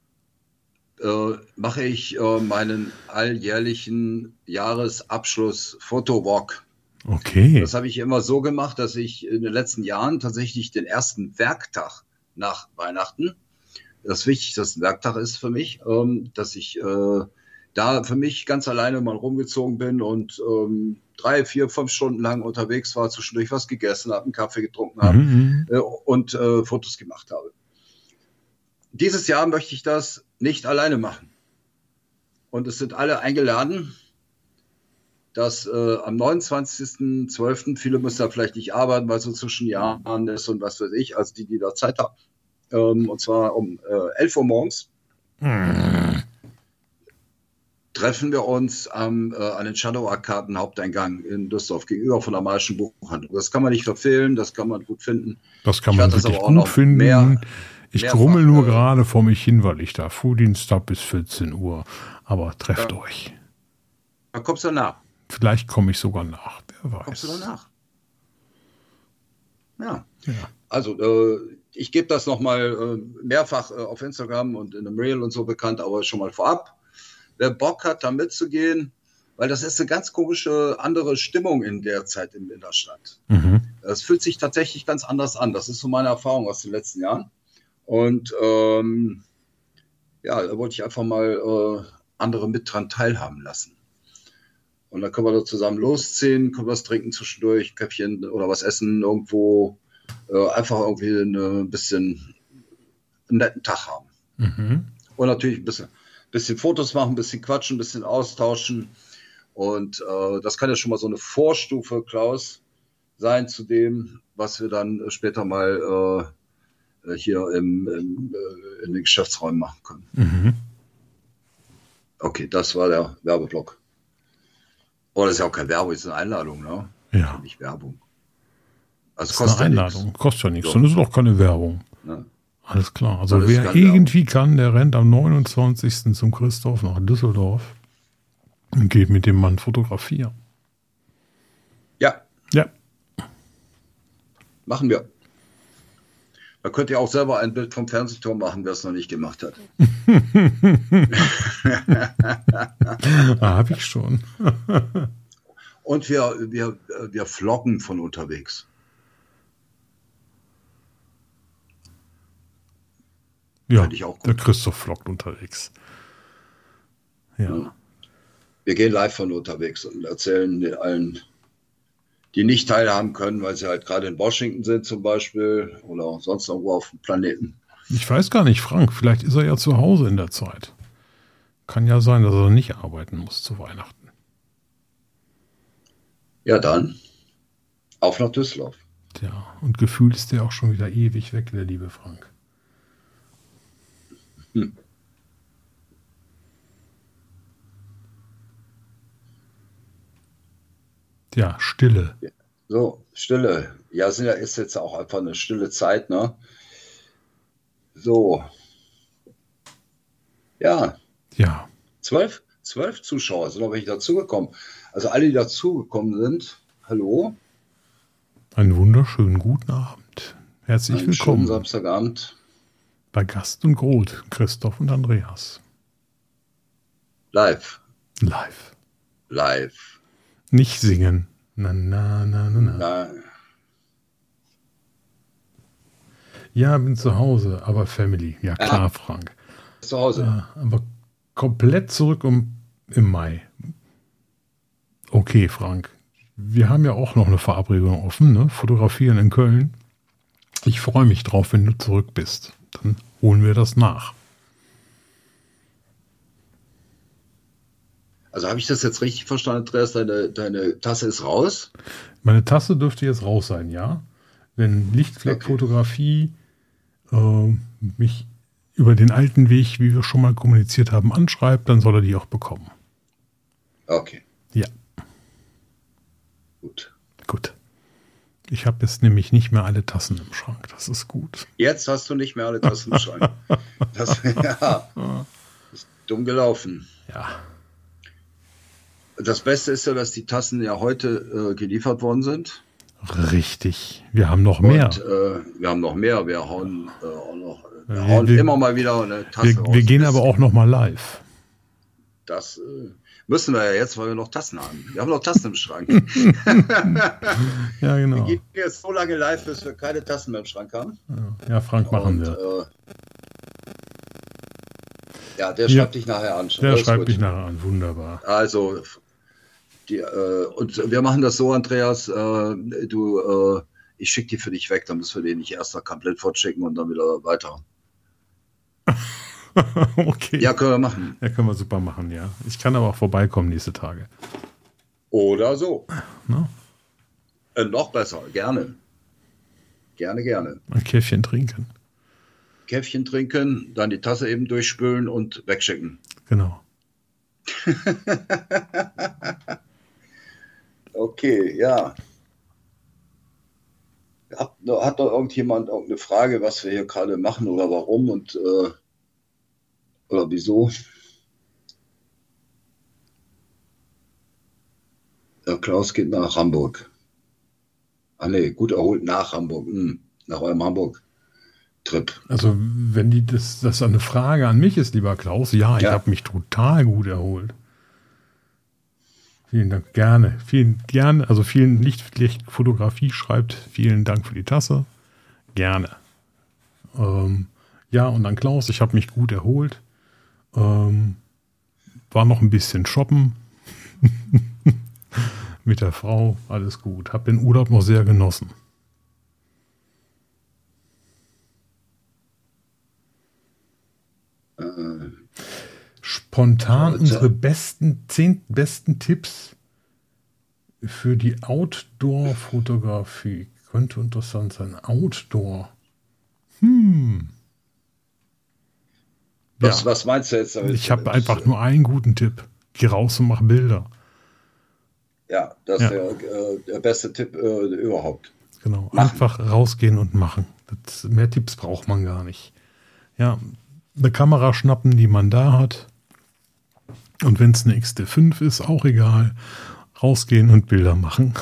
Mache ich meinen alljährlichen Jahresabschluss-Fotowalk. Okay. Das habe ich immer so gemacht, dass ich in den letzten Jahren tatsächlich den ersten Werktag nach Weihnachten, das ist wichtig, dass es ein Werktag ist für mich, dass ich da für mich ganz alleine mal rumgezogen bin und 3, 4, 5 Stunden lang unterwegs war, zwischendurch was gegessen habe, einen Kaffee getrunken habe und Fotos gemacht habe. Dieses Jahr möchte ich das nicht alleine machen. Und es sind alle eingeladen, dass am 29.12., viele müssen da vielleicht nicht arbeiten, weil so zwischen Jahren ist und was weiß ich, also die da Zeit haben. Und zwar um 11 Uhr morgens. Treffen wir uns an den Shadow-Arkaden Haupteingang in Düsseldorf gegenüber von der Malischen Buchhandlung. Das kann man nicht verfehlen, das kann man gut finden. Das kann man wirklich gut finden. Ich grummel nur gerade vor mich hin, weil ich da Frühdienst habe bis 14 Uhr. Aber trefft euch. Da kommst du nach. Vielleicht komme ich sogar nach, wer weiß. Kommst du danach? Ja. Also ich gebe das nochmal mehrfach auf Instagram und in einem Reel und so bekannt, aber schon mal vorab. Wer Bock hat, da mitzugehen, weil das ist eine ganz komische andere Stimmung in der Zeit in der Stadt. Es fühlt sich tatsächlich ganz anders an. Das ist so meine Erfahrung aus den letzten Jahren. Und da wollte ich einfach mal andere mit dran teilhaben lassen. Und dann können wir da zusammen losziehen, können was trinken zwischendurch, Käffchen oder was essen irgendwo. Einfach irgendwie ein bisschen einen netten Tag haben. Und natürlich ein bisschen Fotos machen, ein bisschen quatschen, ein bisschen austauschen. Und das kann ja schon mal so eine Vorstufe, Klaus, sein zu dem, was wir dann später mal hier in den Geschäftsräumen machen können. Okay, das war der Werbeblock. Oh, das ist ja auch keine Werbung, das ist eine Einladung, ne? Ja. Nicht Werbung. Also das ist eine Einladung, kostet ja nichts. Dann ist es auch keine Werbung. Ja. Alles klar. Also wer irgendwie kann, der rennt am 29. zum Christoph nach Düsseldorf und geht mit dem Mann fotografieren. Ja. Ja. Machen wir. Da könnt ihr auch selber ein Bild vom Fernsehturm machen, wer es noch nicht gemacht hat. Habe ich schon. Und wir vloggen von unterwegs. Ja, der Christoph vloggt unterwegs. Ja. Wir gehen live von unterwegs und erzählen allen, die nicht teilhaben können, weil sie halt gerade in Washington sind zum Beispiel oder sonst irgendwo auf dem Planeten. Ich weiß gar nicht, Frank, vielleicht ist er ja zu Hause in der Zeit. Kann ja sein, dass er nicht arbeiten muss zu Weihnachten. Ja, dann. Auf nach Düsseldorf. Tja, und gefühlt ist der auch schon wieder ewig weg, der liebe Frank. Ja, Stille. So, Stille. Ja, ist jetzt auch einfach eine stille Zeit, ne? So. Ja. Ja. 12 Zuschauer sind noch welche dazugekommen. Also alle, die dazugekommen sind, hallo. Einen wunderschönen guten Abend. Herzlich willkommen. Schönen Samstagabend. Bei Gast und Grot, Christoph und Andreas. Live. Nicht singen. Na. Ja, bin zu Hause, aber Family. Ja, klar, Frank. Zu Hause. Aber komplett zurück im Mai. Okay, Frank. Wir haben ja auch noch eine Verabredung offen, ne? Fotografieren in Köln. Ich freue mich drauf, wenn du zurück bist. Dann holen wir das nach. Also habe ich das jetzt richtig verstanden, Andreas? Deine Tasse ist raus? Meine Tasse dürfte jetzt raus sein, ja. Wenn Lichtfleckfotografie mich über den alten Weg, wie wir schon mal kommuniziert haben, anschreibt, dann soll er die auch bekommen. Okay. Ja. Gut. Ich habe jetzt nämlich nicht mehr alle Tassen im Schrank. Das ist gut. Jetzt hast du nicht mehr alle Tassen im Schrank. Das ist dumm gelaufen. Ja. Das Beste ist ja, dass die Tassen ja heute geliefert worden sind. Richtig. Wir haben noch mehr. Und, wir haben noch mehr. Wir hauen immer mal wieder eine Tasse raus. Wir gehen aber auch noch mal live. Das müssen wir ja jetzt, weil wir noch Tassen haben. Wir haben noch Tassen im Schrank. Ja, genau. Wir gehen jetzt so lange live, bis wir keine Tassen mehr im Schrank haben. Ja, Frank, machen wir. Der schreibt dich nachher an. Der schreibt mich nachher an. Wunderbar. Also, und wir machen das so, Andreas, ich schicke die für dich weg, dann müssen wir den nicht erst komplett fortschicken und dann wieder weiter. Okay. Ja, können wir machen. Ja, können wir super machen, ja. Ich kann aber auch vorbeikommen nächste Tage. Oder so. No? Noch besser, gerne. Gerne. Ein Käffchen trinken. Dann die Tasse eben durchspülen und wegschicken. Genau. Okay, ja. Hat doch irgendjemand irgendeine Frage, was wir hier gerade machen oder warum und oder wieso? Der Klaus geht nach Hamburg. Gut erholt nach Hamburg. Nach eurem Hamburg-Trip. Also, wenn das eine Frage an mich ist, lieber Klaus, ich habe mich total gut erholt. Vielen Dank, gerne. Also vielen Lichtfotografie schreibt, vielen Dank für die Tasse. Gerne. Ja, und dann Klaus, ich habe mich gut erholt. War noch ein bisschen shoppen. Mit der Frau, alles gut. Hab den Urlaub noch sehr genossen. Spontan unsere 10 besten Tipps für die Outdoor-Fotografie. Könnte interessant sein. Outdoor. Was meinst du jetzt damit? Ich habe einfach nur einen guten Tipp. Geh raus und mach Bilder. Ja, das ist der beste Tipp überhaupt. Genau, einfach rausgehen und machen. Mehr Tipps braucht man gar nicht. Ja, eine Kamera schnappen, die man da hat. Und wenn es eine XT5 ist, auch egal. Rausgehen und Bilder machen.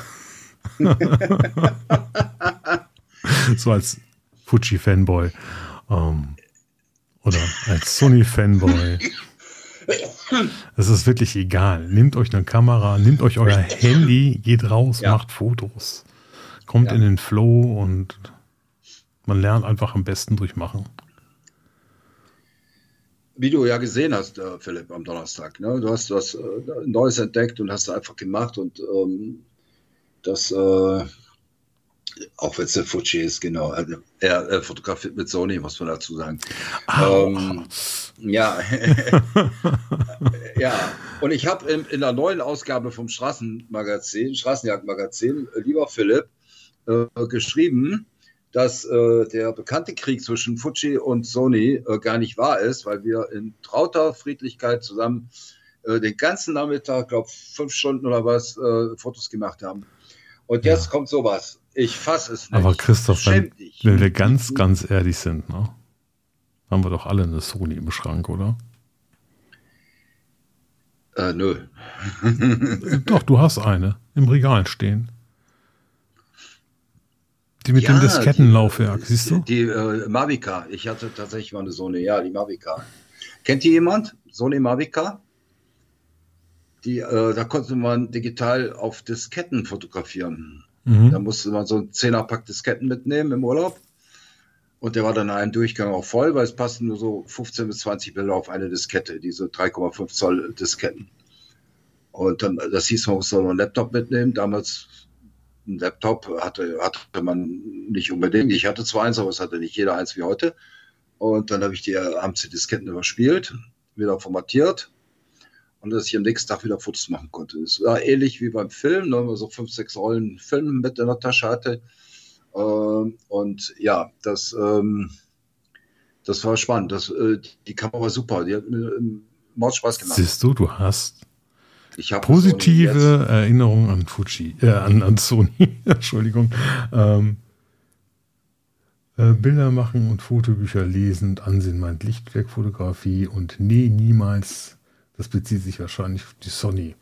So als Fuji-Fanboy. Oder als Sony-Fanboy. Es ist wirklich egal. Nehmt euch eine Kamera, nehmt euch euer Handy, geht raus, macht Fotos. Kommt in den Flow und man lernt einfach am besten durch Machen. Wie du ja gesehen hast, Philipp, am Donnerstag. Ne? Du hast was Neues entdeckt und hast einfach gemacht und das, auch wenn es der Fuji ist, genau. Er fotografiert mit Sony, muss man dazu sagen. Ja. Ja. Und ich habe in der neuen Ausgabe vom Straßenjagdmagazin, lieber Philipp, geschrieben, dass der bekannte Krieg zwischen Fuji und Sony gar nicht wahr ist, weil wir in trauter Friedlichkeit zusammen den ganzen Nachmittag, glaube 5 Stunden oder was, Fotos gemacht haben. Und jetzt kommt sowas. Ich fasse es nicht. Aber Christoph, wenn wir ganz, ganz ehrlich sind, ne, haben wir doch alle eine Sony im Schrank, oder? Nö. Doch, du hast eine im Regal stehen. Die mit dem Diskettenlaufwerk, siehst du? Die Mavica. Ich hatte tatsächlich mal eine Sony, ja, die Mavica. Kennt die jemand? Sony Mavica? Da konnte man digital auf Disketten fotografieren. Da musste man so einen 10er-Pack Disketten mitnehmen im Urlaub. Und der war dann in einem Durchgang auch voll, weil es passten nur so 15 bis 20 Bilder auf eine Diskette, diese 3,5 Zoll Disketten. Und dann, das hieß, man musste noch einen Laptop mitnehmen. Damals ein Laptop hatte man nicht unbedingt. Ich hatte zwar eins, aber es hatte nicht jeder eins wie heute. Und dann habe ich abends die Disketten überspielt, wieder formatiert. Und dass ich am nächsten Tag wieder Fotos machen konnte. Es war ähnlich wie beim Film, wenn man so 5, 6 Rollen Film mit in der Tasche hatte. Und ja, das war spannend. Die Kamera war super. Die hat mir Maus Spaß gemacht. Siehst du, du hast positive Erinnerungen an an Sony. Entschuldigung. Bilder machen und Fotobücher lesen und ansehen meint Lichtwerkfotografie und nee, niemals. Das bezieht sich wahrscheinlich auf die Sony.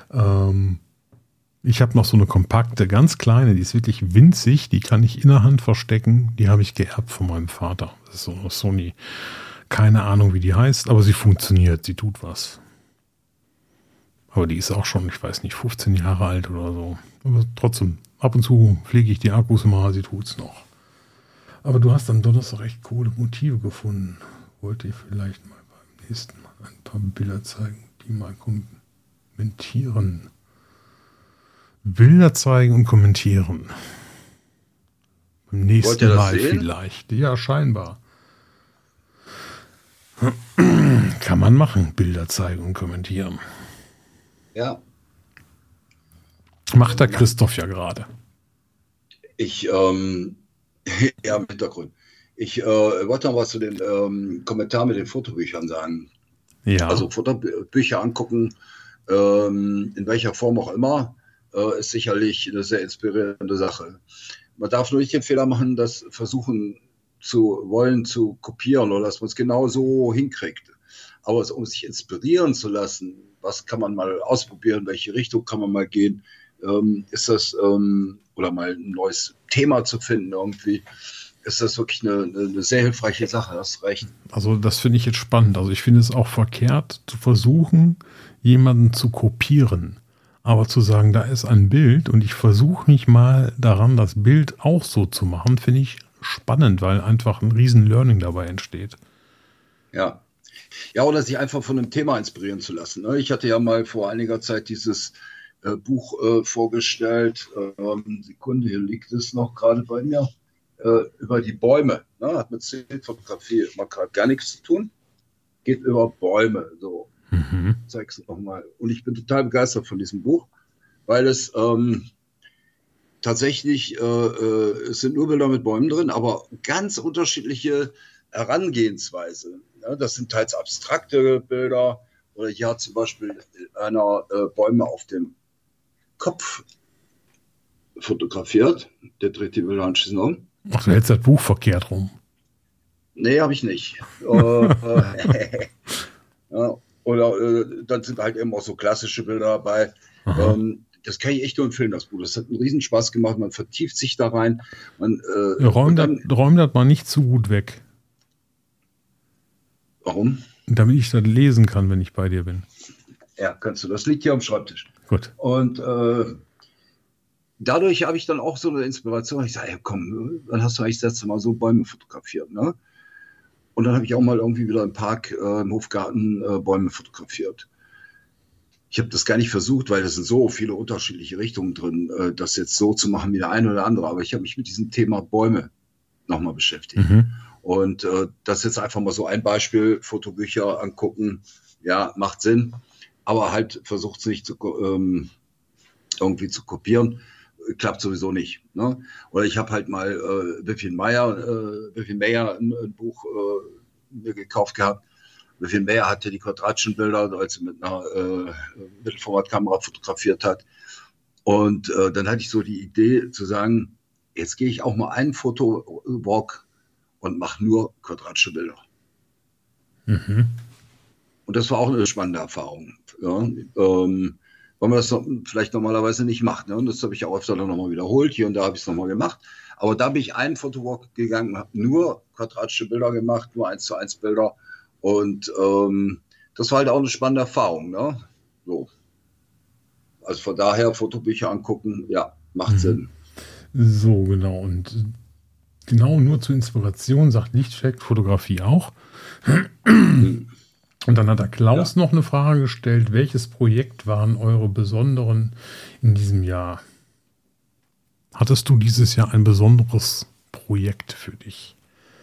Ich habe noch so eine kompakte, ganz kleine, die ist wirklich winzig, die kann ich in der Hand verstecken. Die habe ich geerbt von meinem Vater. Das ist so eine Sony. Keine Ahnung, wie die heißt, aber sie funktioniert, sie tut was. Aber die ist auch schon, ich weiß nicht, 15 Jahre alt oder so. Aber trotzdem, ab und zu pflege ich die Akkus mal, sie tut's noch. Aber du hast am Donnerstag echt coole Motive gefunden. Wollt ihr vielleicht mal beim nächsten Mal ein paar Bilder zeigen, die mal kommentieren? Bilder zeigen und kommentieren. Beim nächsten Mal vielleicht. Ja, scheinbar. Kann man machen, Bilder zeigen und kommentieren. Ja. Macht der Christoph ja gerade. Ja, im Hintergrund. Ich wollte noch was zu den Kommentaren mit den Fotobüchern sagen. Ja. Also Fotobücher angucken, in welcher Form auch immer, ist sicherlich eine sehr inspirierende Sache. Man darf nur nicht den Fehler machen, das versuchen zu kopieren oder dass man es genau so hinkriegt. Aber um sich inspirieren zu lassen, was kann man mal ausprobieren, welche Richtung kann man mal gehen, ist das, oder mal ein neues Thema zu finden irgendwie, ist das wirklich eine sehr hilfreiche Sache, hast recht. Also das finde ich jetzt spannend. Also ich finde es auch verkehrt, zu versuchen, jemanden zu kopieren. Aber zu sagen, da ist ein Bild und ich versuche mich mal daran, das Bild auch so zu machen, finde ich spannend, weil einfach ein riesen Learning dabei entsteht. Ja. Ja, oder sich einfach von einem Thema inspirieren zu lassen. Ne? Ich hatte ja mal vor einiger Zeit dieses Buch vorgestellt. Sekunde, hier liegt es noch gerade bei mir. Über die Bäume. Ne? Hat mit Szenenfotografie immer gerade gar nichts zu tun. Geht über Bäume. So. Zeig's nochmal. Und ich bin total begeistert von diesem Buch, weil es tatsächlich, es sind nur Bilder mit Bäumen drin, aber ganz unterschiedliche Herangehensweise. Ja, das sind teils abstrakte Bilder, oder hier hat zum Beispiel einer Bäume auf dem Kopf fotografiert. Der dreht die Bilder anschließend um. Ach, du hältst das Buch verkehrt rum. Nee, habe ich nicht. Ja, oder dann sind halt eben auch so klassische Bilder dabei. Das kann ich echt nur empfehlen, das Buch. Das hat einen riesen Spaß gemacht. Man vertieft sich da rein. Räum das mal nicht zu gut weg. Warum? Damit ich das lesen kann, wenn ich bei dir bin. Ja, kannst du. Das liegt hier am Schreibtisch. Gut. Und dadurch habe ich dann auch so eine Inspiration. Ich sage, ja, komm, dann hast du eigentlich das letzte Mal so Bäume fotografiert, ne? Und dann habe ich auch mal irgendwie wieder im Park, im Hofgarten Bäume fotografiert. Ich habe das gar nicht versucht, weil es sind so viele unterschiedliche Richtungen drin, das jetzt so zu machen wie der eine oder andere. Aber ich habe mich mit diesem Thema Bäume nochmal beschäftigt. Und das ist jetzt einfach mal so ein Beispiel, Fotobücher angucken, ja, macht Sinn, aber halt versucht es nicht irgendwie zu kopieren. klappt sowieso nicht. Ne? Oder ich habe halt mal Vivian Mayer ein Buch mir gekauft gehabt. Vivian Mayer hatte die quadratischen Bilder, als sie mit einer Mittelformatkamera fotografiert hat. Und dann hatte ich so die Idee zu sagen, jetzt gehe ich auch mal einen Fotowalk und mache nur quadratische Bilder. Mhm. Und das war auch eine spannende Erfahrung. Ja, weil man das vielleicht normalerweise nicht macht. Ne? Und das habe ich auch öfter dann nochmal wiederholt. Hier und da habe ich es nochmal gemacht. Aber da bin ich einen Fotowalk gegangen, habe nur quadratische Bilder gemacht, nur 1:1 Bilder. Und das war halt auch eine spannende Erfahrung. Ne? So. Also von daher Fotobücher angucken, ja, macht Sinn. So, genau. Und genau nur zur Inspiration sagt Lichteffekt Fotografie auch. Und dann hat der Klaus noch eine Frage gestellt. Welches Projekt waren eure besonderen in diesem Jahr? Hattest du dieses Jahr ein besonderes Projekt für dich?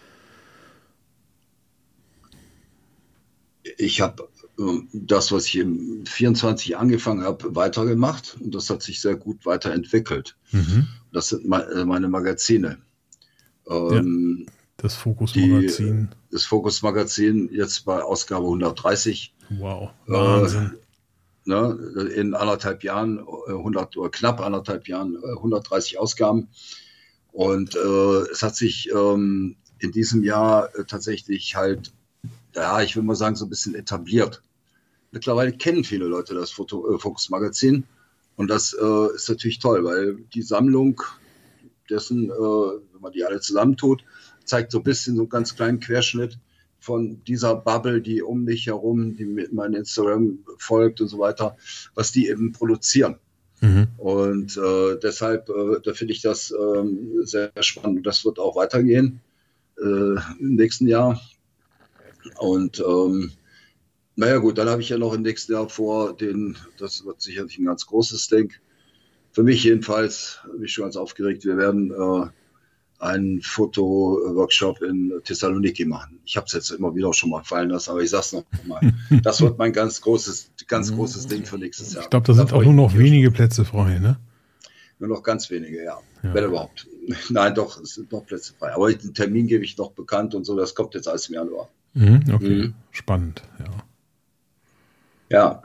Ich habe das, was ich im 24 angefangen habe, weitergemacht. Und das hat sich sehr gut weiterentwickelt. Das sind meine Magazine. Das Fokus-Magazin. Das Fokus-Magazin jetzt bei Ausgabe 130. Wow, Wahnsinn. In anderthalb Jahren, knapp anderthalb Jahren, 130 Ausgaben. Und es hat sich in diesem Jahr tatsächlich halt, ich will mal sagen, so ein bisschen etabliert. Mittlerweile kennen viele Leute das Fokus-Magazin. Und das ist natürlich toll, weil die Sammlung dessen, wenn man die alle zusammentut, zeigt so ein bisschen so einen ganz kleinen Querschnitt von dieser Bubble, die um mich herum, die mit meinem Instagram folgt und so weiter, was die eben produzieren. Und deshalb, da finde ich das sehr spannend. Das wird auch weitergehen im nächsten Jahr. Und naja gut, dann habe ich ja noch im nächsten Jahr vor, das wird sicherlich ein ganz großes Ding. Für mich jedenfalls, bin ich schon ganz aufgeregt, wir werden einen Foto-Workshop in Thessaloniki machen. Ich habe es jetzt immer wieder schon mal fallen lassen, aber ich sage es noch mal. Das wird mein ganz großes Ding für nächstes Jahr. Ich glaube, da sind auch nur noch wenige Plätze frei, ne? Nur noch ganz wenige, ja. Wenn überhaupt. Nein, doch, es sind noch Plätze frei. Aber den Termin gebe ich noch bekannt und so, das kommt jetzt alles im Januar. Okay, spannend, Ja.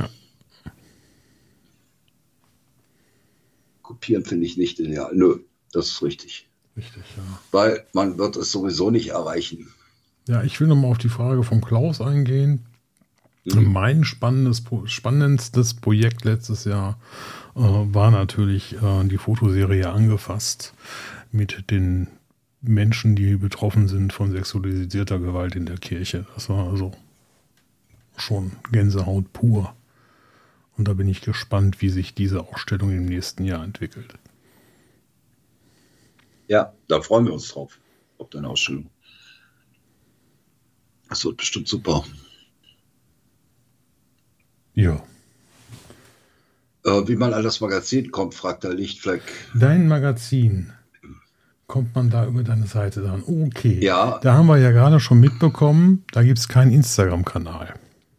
Kopieren finde ich nicht ideal. Nö, das ist richtig. Richtig, ja. Weil man wird es sowieso nicht erreichen. Ja, ich will nochmal auf die Frage vom Klaus eingehen. Mein spannendstes Projekt letztes Jahr war natürlich die Fotoserie Angefasst mit den Menschen, die betroffen sind von sexualisierter Gewalt in der Kirche. Das war also schon Gänsehaut pur. Und da bin ich gespannt, wie sich diese Ausstellung im nächsten Jahr entwickelt. Ja, da freuen wir uns drauf, auf deine Ausstellung. Das wird bestimmt super. Ja. Wie man an das Magazin kommt, fragt der Lichtfleck. Dein Magazin, kommt man da über deine Seite dran? Okay. Ja. Da haben wir ja gerade schon mitbekommen, da gibt es keinen Instagram-Kanal.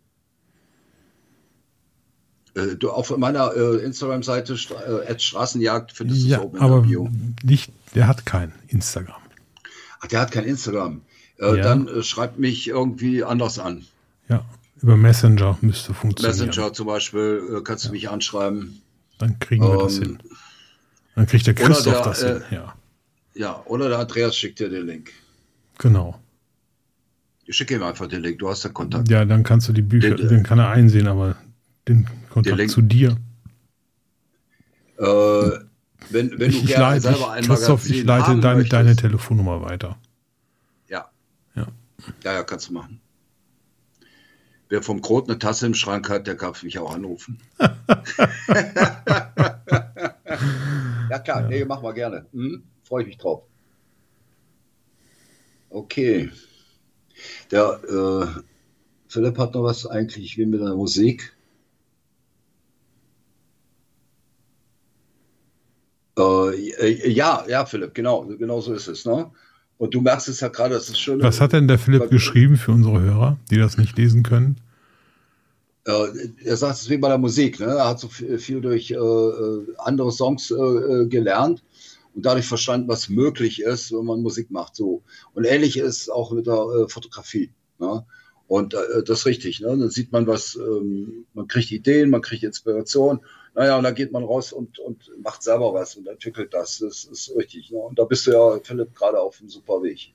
Auf meiner Instagram-Seite @Straßenjagd findest du es oben in der Bio. Der hat kein Instagram. Ach, der hat kein Instagram. Dann schreibt mich irgendwie anders an. Ja, über Messenger müsste funktionieren. Messenger zum Beispiel kannst du mich anschreiben. Dann kriegen wir das hin. Dann kriegt der Christoph das hin. Ja, oder der Andreas schickt dir den Link. Genau. Ich schicke ihm einfach den Link, du hast ja Kontakt. Ja, dann kannst du die Bücher, den kann er einsehen, aber den Kontakt zu dir. Wenn du gerne selber ein Christoph, ich leite deine Telefonnummer weiter. Ja, kannst du machen. Wer vom Krot eine Tasse im Schrank hat, der darf mich auch anrufen. Ja klar, nee, mach mal gerne. Freue ich mich drauf. Okay. Der Philipp hat noch was eigentlich wie mit der Musik. Ja, Philipp, genau so ist es. Ne? Und du merkst es ja gerade, das ist schön. Was hat denn der Philipp geschrieben für unsere Hörer, die das nicht lesen können? Er sagt, es ist wie bei der Musik. Ne? Er hat so viel durch andere Songs gelernt und dadurch verstanden, was möglich ist, wenn man Musik macht. So. Und ähnlich ist es auch mit der Fotografie. Ne? Und das ist richtig. Ne? Dann sieht man was, man kriegt Ideen, man kriegt Inspiration. Naja, und dann geht man raus und macht selber was und entwickelt das. Das ist richtig. Ne? Und da bist du ja, Philipp, gerade auf einem super Weg.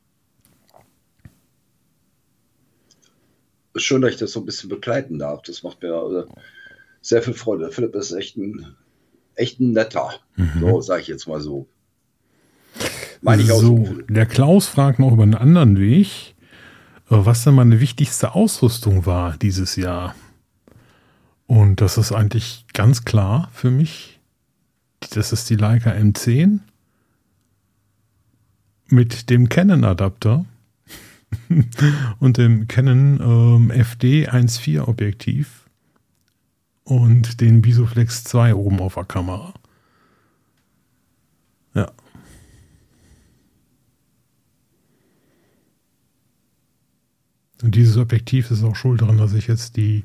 Schön, dass ich das so ein bisschen begleiten darf. Das macht mir sehr viel Freude. Philipp ist echt ein netter. So, sage ich jetzt mal so. Meine ich auch so. Der Klaus fragt noch über einen anderen Weg, was denn meine wichtigste Ausrüstung war dieses Jahr. Und das ist eigentlich ganz klar für mich. Das ist die Leica M10 mit dem Canon-Adapter. Und dem Canon FD 1.4 Objektiv und den Bisoflex 2 oben auf der Kamera. Ja. Und dieses Objektiv ist auch schuld daran, dass ich jetzt die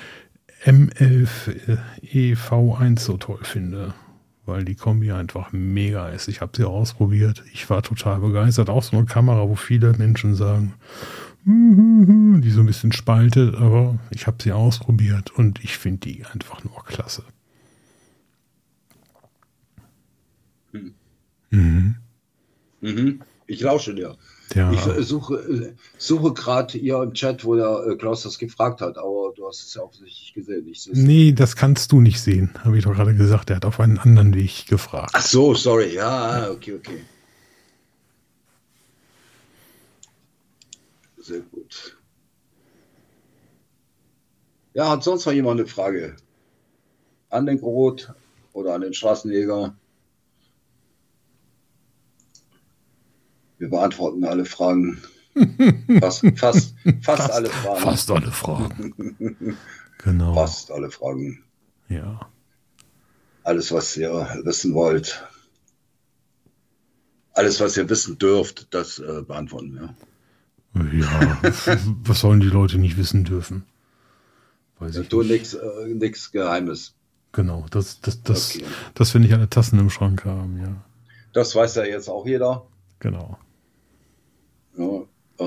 M11 EV1 so toll finde, weil die Kombi einfach mega ist. Ich habe sie ausprobiert. Ich war total begeistert. Auch so eine Kamera, wo viele Menschen sagen, die so ein bisschen spaltet, aber ich habe sie ausprobiert und ich finde die einfach nur klasse. Ich lausche dir. Ja. Ich suche gerade hier im Chat, wo der Klaus das gefragt hat, aber du hast es ja offensichtlich gesehen. Nee, das kannst du nicht sehen, habe ich doch gerade gesagt. Er hat auf einen anderen Weg gefragt. Ach so, sorry. Ja, okay. Sehr gut. Ja, hat sonst noch jemand eine Frage? An den Groth oder an den Straßenjäger? Wir beantworten alle Fragen. Fast alle Fragen. Fast alle Fragen. Genau. Fast alle Fragen. Ja. Alles, was ihr wissen wollt. Alles, was ihr wissen dürft, das beantworten wir. Ja, was sollen die Leute nicht wissen dürfen? Weiß ich nicht. Nichts Geheimes. Genau, das wir nicht alle Tassen im Schrank haben, ja. Das weiß ja jetzt auch jeder. Genau. Ja,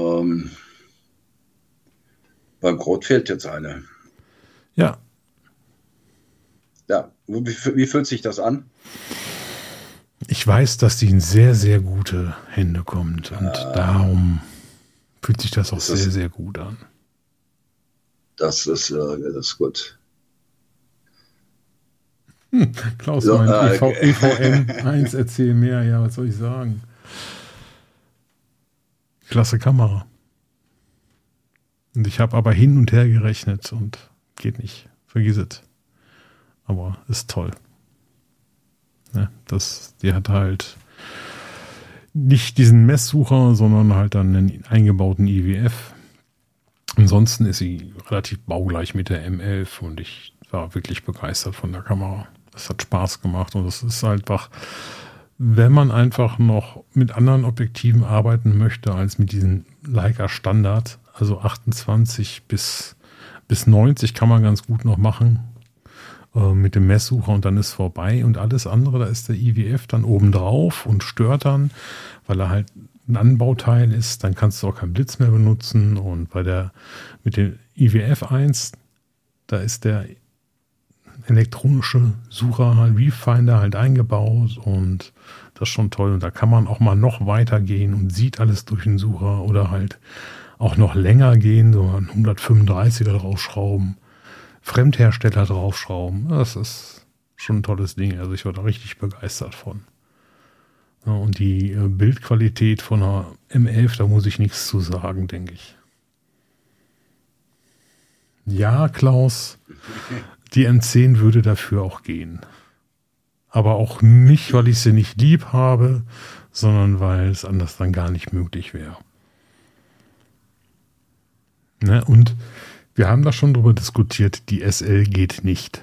beim Groth fehlt jetzt eine. Ja. Ja, wie fühlt sich das an? Ich weiß, dass die in sehr, sehr gute Hände kommt und darum fühlt sich das auch sehr, sehr gut an. Das ist gut. Klaus meint EVM1, erzähl mehr. Ja, was soll ich sagen? Klasse Kamera. Und ich habe aber hin und her gerechnet und geht nicht. Vergiss es. Aber ist toll. Ja, die hat halt nicht diesen Messsucher, sondern halt dann einen eingebauten IWF. Ansonsten ist sie relativ baugleich mit der M11 und ich war wirklich begeistert von der Kamera. Es hat Spaß gemacht und es ist einfach, wenn man einfach noch mit anderen Objektiven arbeiten möchte als mit diesem Leica Standard, also 28 bis 90 kann man ganz gut noch machen mit dem Messsucher und dann ist vorbei und alles andere, da ist der IWF dann oben drauf und stört dann, weil er halt ein Anbauteil ist, dann kannst du auch keinen Blitz mehr benutzen und mit dem IWF 1, da ist der elektronische Sucher, halt Viewfinder halt eingebaut und das ist schon toll und da kann man auch mal noch weiter gehen und sieht alles durch den Sucher oder halt auch noch länger gehen, so einen 135er draufschrauben, Fremdhersteller draufschrauben, das ist schon ein tolles Ding, also ich war da richtig begeistert von. Ja, und die Bildqualität von einer M11, da muss ich nichts zu sagen, denke ich. Ja, Klaus, die M10 würde dafür auch gehen. Aber auch nicht, weil ich sie nicht lieb habe, sondern weil es anders dann gar nicht möglich wäre. Ne? Und wir haben da schon drüber diskutiert, die SL geht nicht.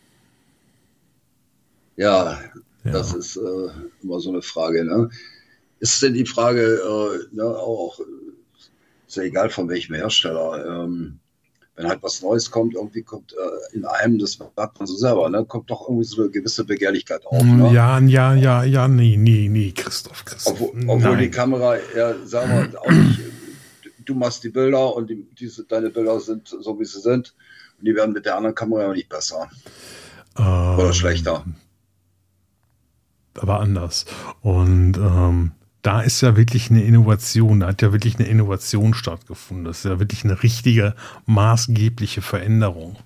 Ja, das ist immer so eine Frage. Ne? ist denn die Frage, auch, ist ja egal von welchem Hersteller, wenn halt was Neues kommt, irgendwie kommt in einem, das merkt man so selber, ne, kommt doch irgendwie so eine gewisse Begehrlichkeit auf. Ne? Ja, nee, Christoph. Obwohl die Kamera, sagen wir auch nicht, du machst die Bilder und deine Bilder sind so, wie sie sind. Und die werden mit der anderen Kamera nicht besser. Oder schlechter. Aber anders. Und da ist ja wirklich eine Innovation, da hat ja wirklich eine Innovation stattgefunden. Das ist ja wirklich eine richtige, maßgebliche Veränderung.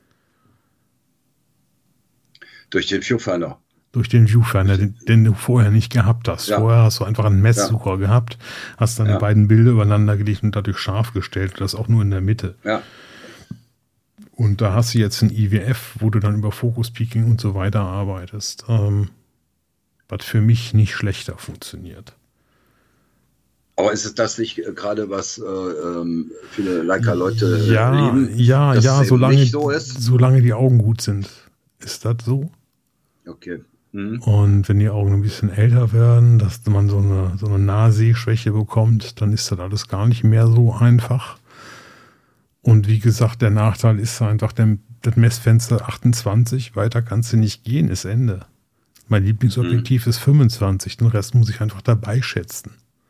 Durch den Viewfinder. Durch den Viewfinder, den du vorher nicht gehabt hast. Ja. Vorher hast du einfach einen Messsucher gehabt, hast dann die beiden Bilder übereinander gelegt und dadurch scharf gestellt. Das auch nur in der Mitte. Ja. Und da hast du jetzt ein IWF, wo du dann über Focus Peaking und so weiter arbeitest. Was für mich nicht schlechter funktioniert. Aber ist es das nicht gerade, was viele Leica-Leute lieben? Ja, solange, nicht so ist? Solange die Augen gut sind, ist das so. Okay. Und wenn die Augen ein bisschen älter werden, dass man so eine Nahsehschwäche bekommt, dann ist das alles gar nicht mehr so einfach. Und wie gesagt, der Nachteil ist einfach das Messfenster 28, weiter kannst du nicht gehen, ist Ende. Mein Lieblingsobjektiv ist 25, den Rest muss ich einfach dabei schätzen.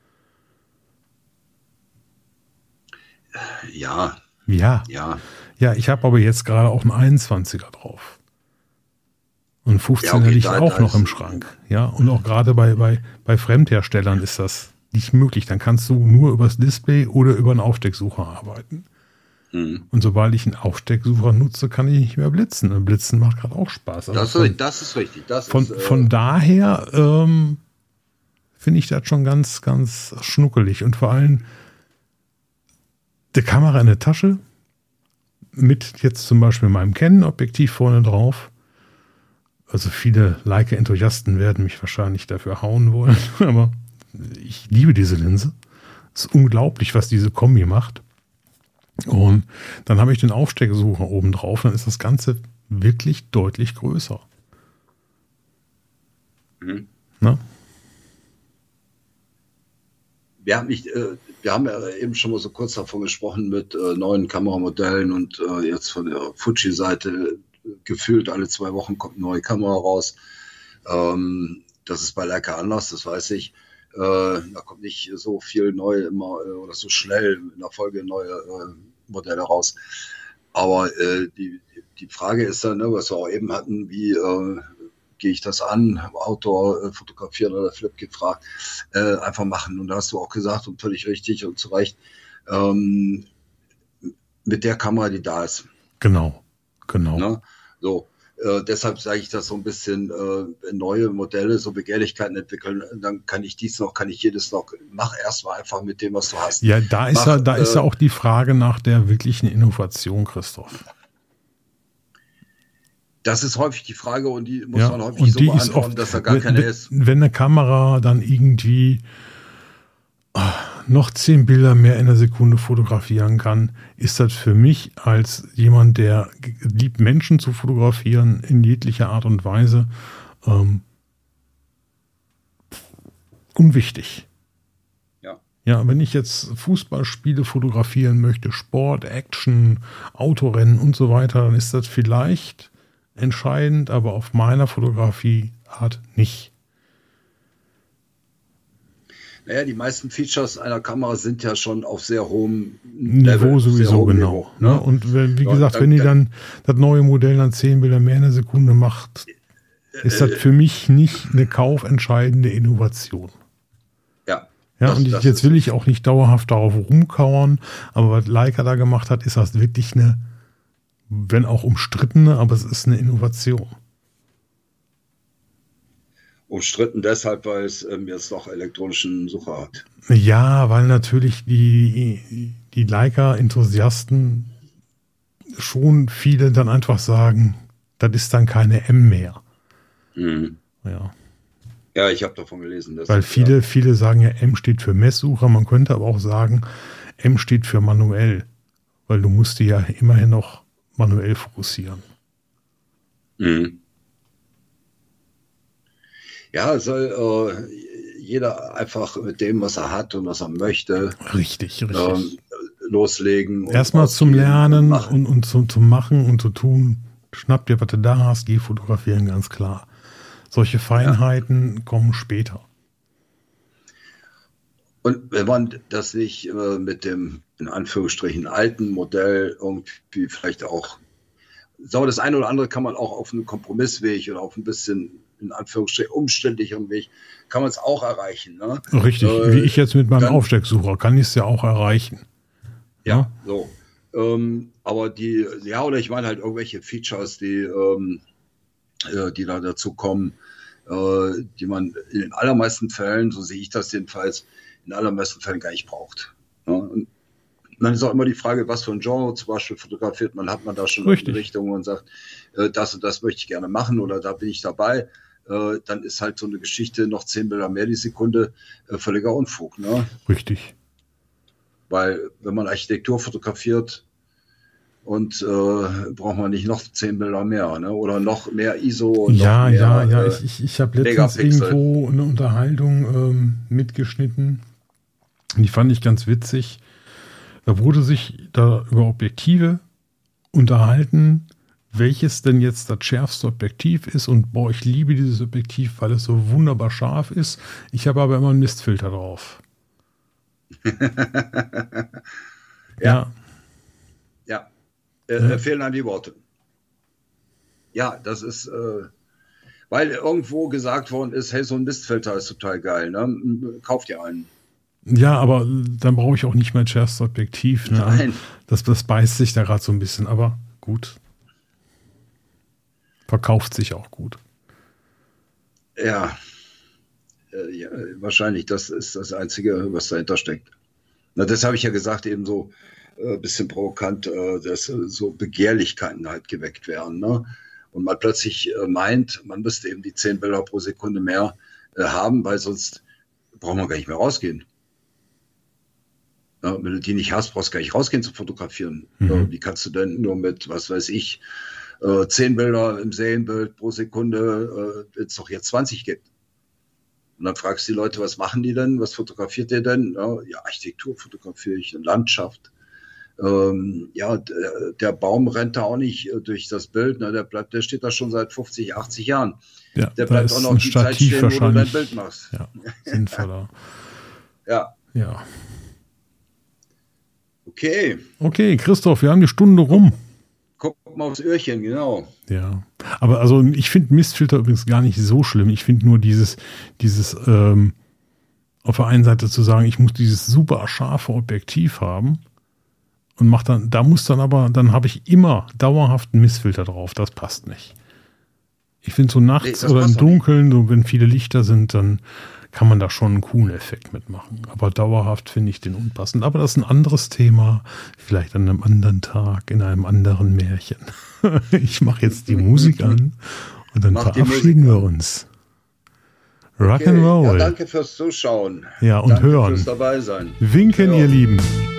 Ja, ich habe aber jetzt gerade auch einen 21er drauf. Und 15er liegt auch noch im Schrank. Ja, und auch gerade bei Fremdherstellern ist das nicht möglich. Dann kannst du nur übers Display oder über einen Aufstecksucher arbeiten. Und sobald ich einen Aufstecksucher nutze, kann ich nicht mehr blitzen. Und Blitzen macht gerade auch Spaß. Also das ist richtig. Von daher finde ich das schon ganz, ganz schnuckelig. Und vor allem die Kamera in der Tasche mit jetzt zum Beispiel meinem Canon-Objektiv vorne drauf. Also viele Leica-Enthusiasten werden mich wahrscheinlich dafür hauen wollen. Aber ich liebe diese Linse. Es ist unglaublich, was diese Kombi macht. Und dann habe ich den Aufstecksucher oben drauf, dann ist das Ganze wirklich deutlich größer. Na? Wir haben ja eben schon mal so kurz davon gesprochen mit neuen Kameramodellen und jetzt von der Fuji-Seite gefühlt alle 2 Wochen kommt eine neue Kamera raus. Das ist bei Leica anders, das weiß ich. Da kommt nicht so viel neu immer oder so schnell in der Folge neue Modelle raus. Aber die Frage ist dann, was wir auch eben hatten, wie gehe ich das an, Outdoor fotografieren oder Flip gefragt, einfach machen. Und da hast du auch gesagt und völlig richtig und zu Recht, mit der Kamera, die da ist. Genau. Ne? So. Deshalb sage ich das so ein bisschen, neue Modelle, so Begehrlichkeiten entwickeln, dann kann ich jedes noch, mach erstmal einfach mit dem, was du hast. Ja, da ist ja auch die Frage nach der wirklichen Innovation, Christoph. Das ist häufig die Frage und die muss man häufig so beantworten, dass da gar keine ist. Wenn eine Kamera dann irgendwie noch 10 Bilder mehr in der Sekunde fotografieren kann, ist das für mich als jemand, der liebt, Menschen zu fotografieren in jeglicher Art und Weise, unwichtig. Ja, wenn ich jetzt Fußballspiele fotografieren möchte, Sport, Action, Autorennen und so weiter, dann ist das vielleicht entscheidend, aber auf meiner Fotografieart nicht. Naja, die meisten Features einer Kamera sind ja schon auf sehr hohem Niveau sowieso, genau. Niveau, ne? Und wie gesagt, wenn die dann das neue Modell dann 10 Bilder mehr in der Sekunde macht, ist das für mich nicht eine kaufentscheidende Innovation. Ja, und jetzt will ich auch nicht dauerhaft darauf rumkauern, aber was Leica da gemacht hat, ist das wirklich eine, wenn auch umstrittene, aber es ist eine Innovation. Umstritten deshalb, weil es jetzt noch elektronischen Sucher hat. Ja, weil natürlich die Leica-Enthusiasten schon viele dann einfach sagen, das ist dann keine M mehr. Ja, ich habe davon gelesen. Weil viele sagen ja, M steht für Messsucher, man könnte aber auch sagen, M steht für manuell, weil du musst die ja immerhin noch manuell fokussieren. Ja, jeder einfach mit dem, was er hat und was er möchte. Richtig. Loslegen. Erstmal zum Lernen und zum Machen und zu tun. Schnapp dir, was du da hast, geh fotografieren, ganz klar. Solche Feinheiten kommen später. Und wenn man das nicht mit dem, in Anführungsstrichen, alten Modell irgendwie vielleicht auch, das eine oder andere kann man auch auf einen Kompromissweg oder auf ein bisschen, in Anführungsstrichen, umständlicheren Weg, kann man es auch erreichen. Ne? Richtig, wie ich jetzt mit meinem Aufstecksucher, kann ich es ja auch erreichen. Ja, so. Aber oder ich meine halt irgendwelche Features, die da dazu kommen, die man in den allermeisten Fällen, so sehe ich das jedenfalls, in den allermeisten Fällen gar nicht braucht. Ja? Und dann ist auch immer die Frage, was für ein Genre zum Beispiel fotografiert man, hat man da schon eine Richtung und sagt, das und das möchte ich gerne machen oder da bin ich dabei. Dann ist halt so eine Geschichte, noch 10 Bilder mehr die Sekunde, völliger Unfug. Ne? Richtig. Weil wenn man Architektur fotografiert und braucht man nicht noch 10 Bilder mehr, ne? Oder noch mehr ISO. Und ja. noch mehr, Ich habe letztens irgendwo eine Unterhaltung mitgeschnitten. Die fand ich ganz witzig. Da wurde sich da über Objektive unterhalten, welches denn jetzt das schärfste Objektiv ist. Und boah, ich liebe dieses Objektiv, weil es so wunderbar scharf ist. Ich habe aber immer einen Mistfilter drauf. Ja. Fehlen an die Worte. Ja, das ist, weil irgendwo gesagt worden ist, hey, so ein Mistfilter ist total geil, ne? Kauft ihr einen. Ja, aber dann brauche ich auch nicht mehr ein schärfstes Objektiv. Ne? Nein. Das beißt sich da gerade so ein bisschen, aber gut. Verkauft sich auch gut. Ja, wahrscheinlich, das ist das Einzige, was dahinter steckt. Na, das habe ich ja gesagt, eben so ein bisschen provokant, dass so Begehrlichkeiten halt geweckt werden. Ne? Und man plötzlich meint, man müsste eben die 10 Bilder pro Sekunde mehr haben, weil sonst braucht man gar nicht mehr rausgehen. Ja, wenn du die nicht hast, brauchst du gar nicht rausgehen zu fotografieren. Wie kannst du denn nur mit, was weiß ich, 10 Bilder im Serienbild pro Sekunde, wenn es doch jetzt 20 gibt? Und dann fragst du die Leute, was machen die denn? Was fotografiert ihr denn? Ja, Architektur fotografiere ich, Landschaft. Der Baum rennt da auch nicht durch das Bild. Ne? Der steht da schon seit 50, 80 Jahren. Ja, der bleibt auch noch die Zeit stehen, wo du dein Bild machst. Ja, sinnvoller. Ja. Okay, Christoph, wir haben die Stunde rum. Guck mal aufs Öhrchen, genau. Ja, aber also ich finde Mistfilter übrigens gar nicht so schlimm. Ich finde nur dieses auf der einen Seite zu sagen, ich muss dieses super scharfe Objektiv haben und dann habe ich immer dauerhaft einen Mistfilter drauf. Das passt nicht. Ich finde so nachts oder im Dunkeln, so wenn viele Lichter sind, dann kann man da schon einen coolen Effekt mitmachen. Aber dauerhaft finde ich den unpassend. Aber das ist ein anderes Thema. Vielleicht an einem anderen Tag, in einem anderen Märchen. Ich mache jetzt die Musik an und dann verabschieden wir uns. Rock'n'Roll. Ja, danke fürs Zuschauen. Ja, und danke hören. Fürs dabei sein. Winken, ihr Lieben.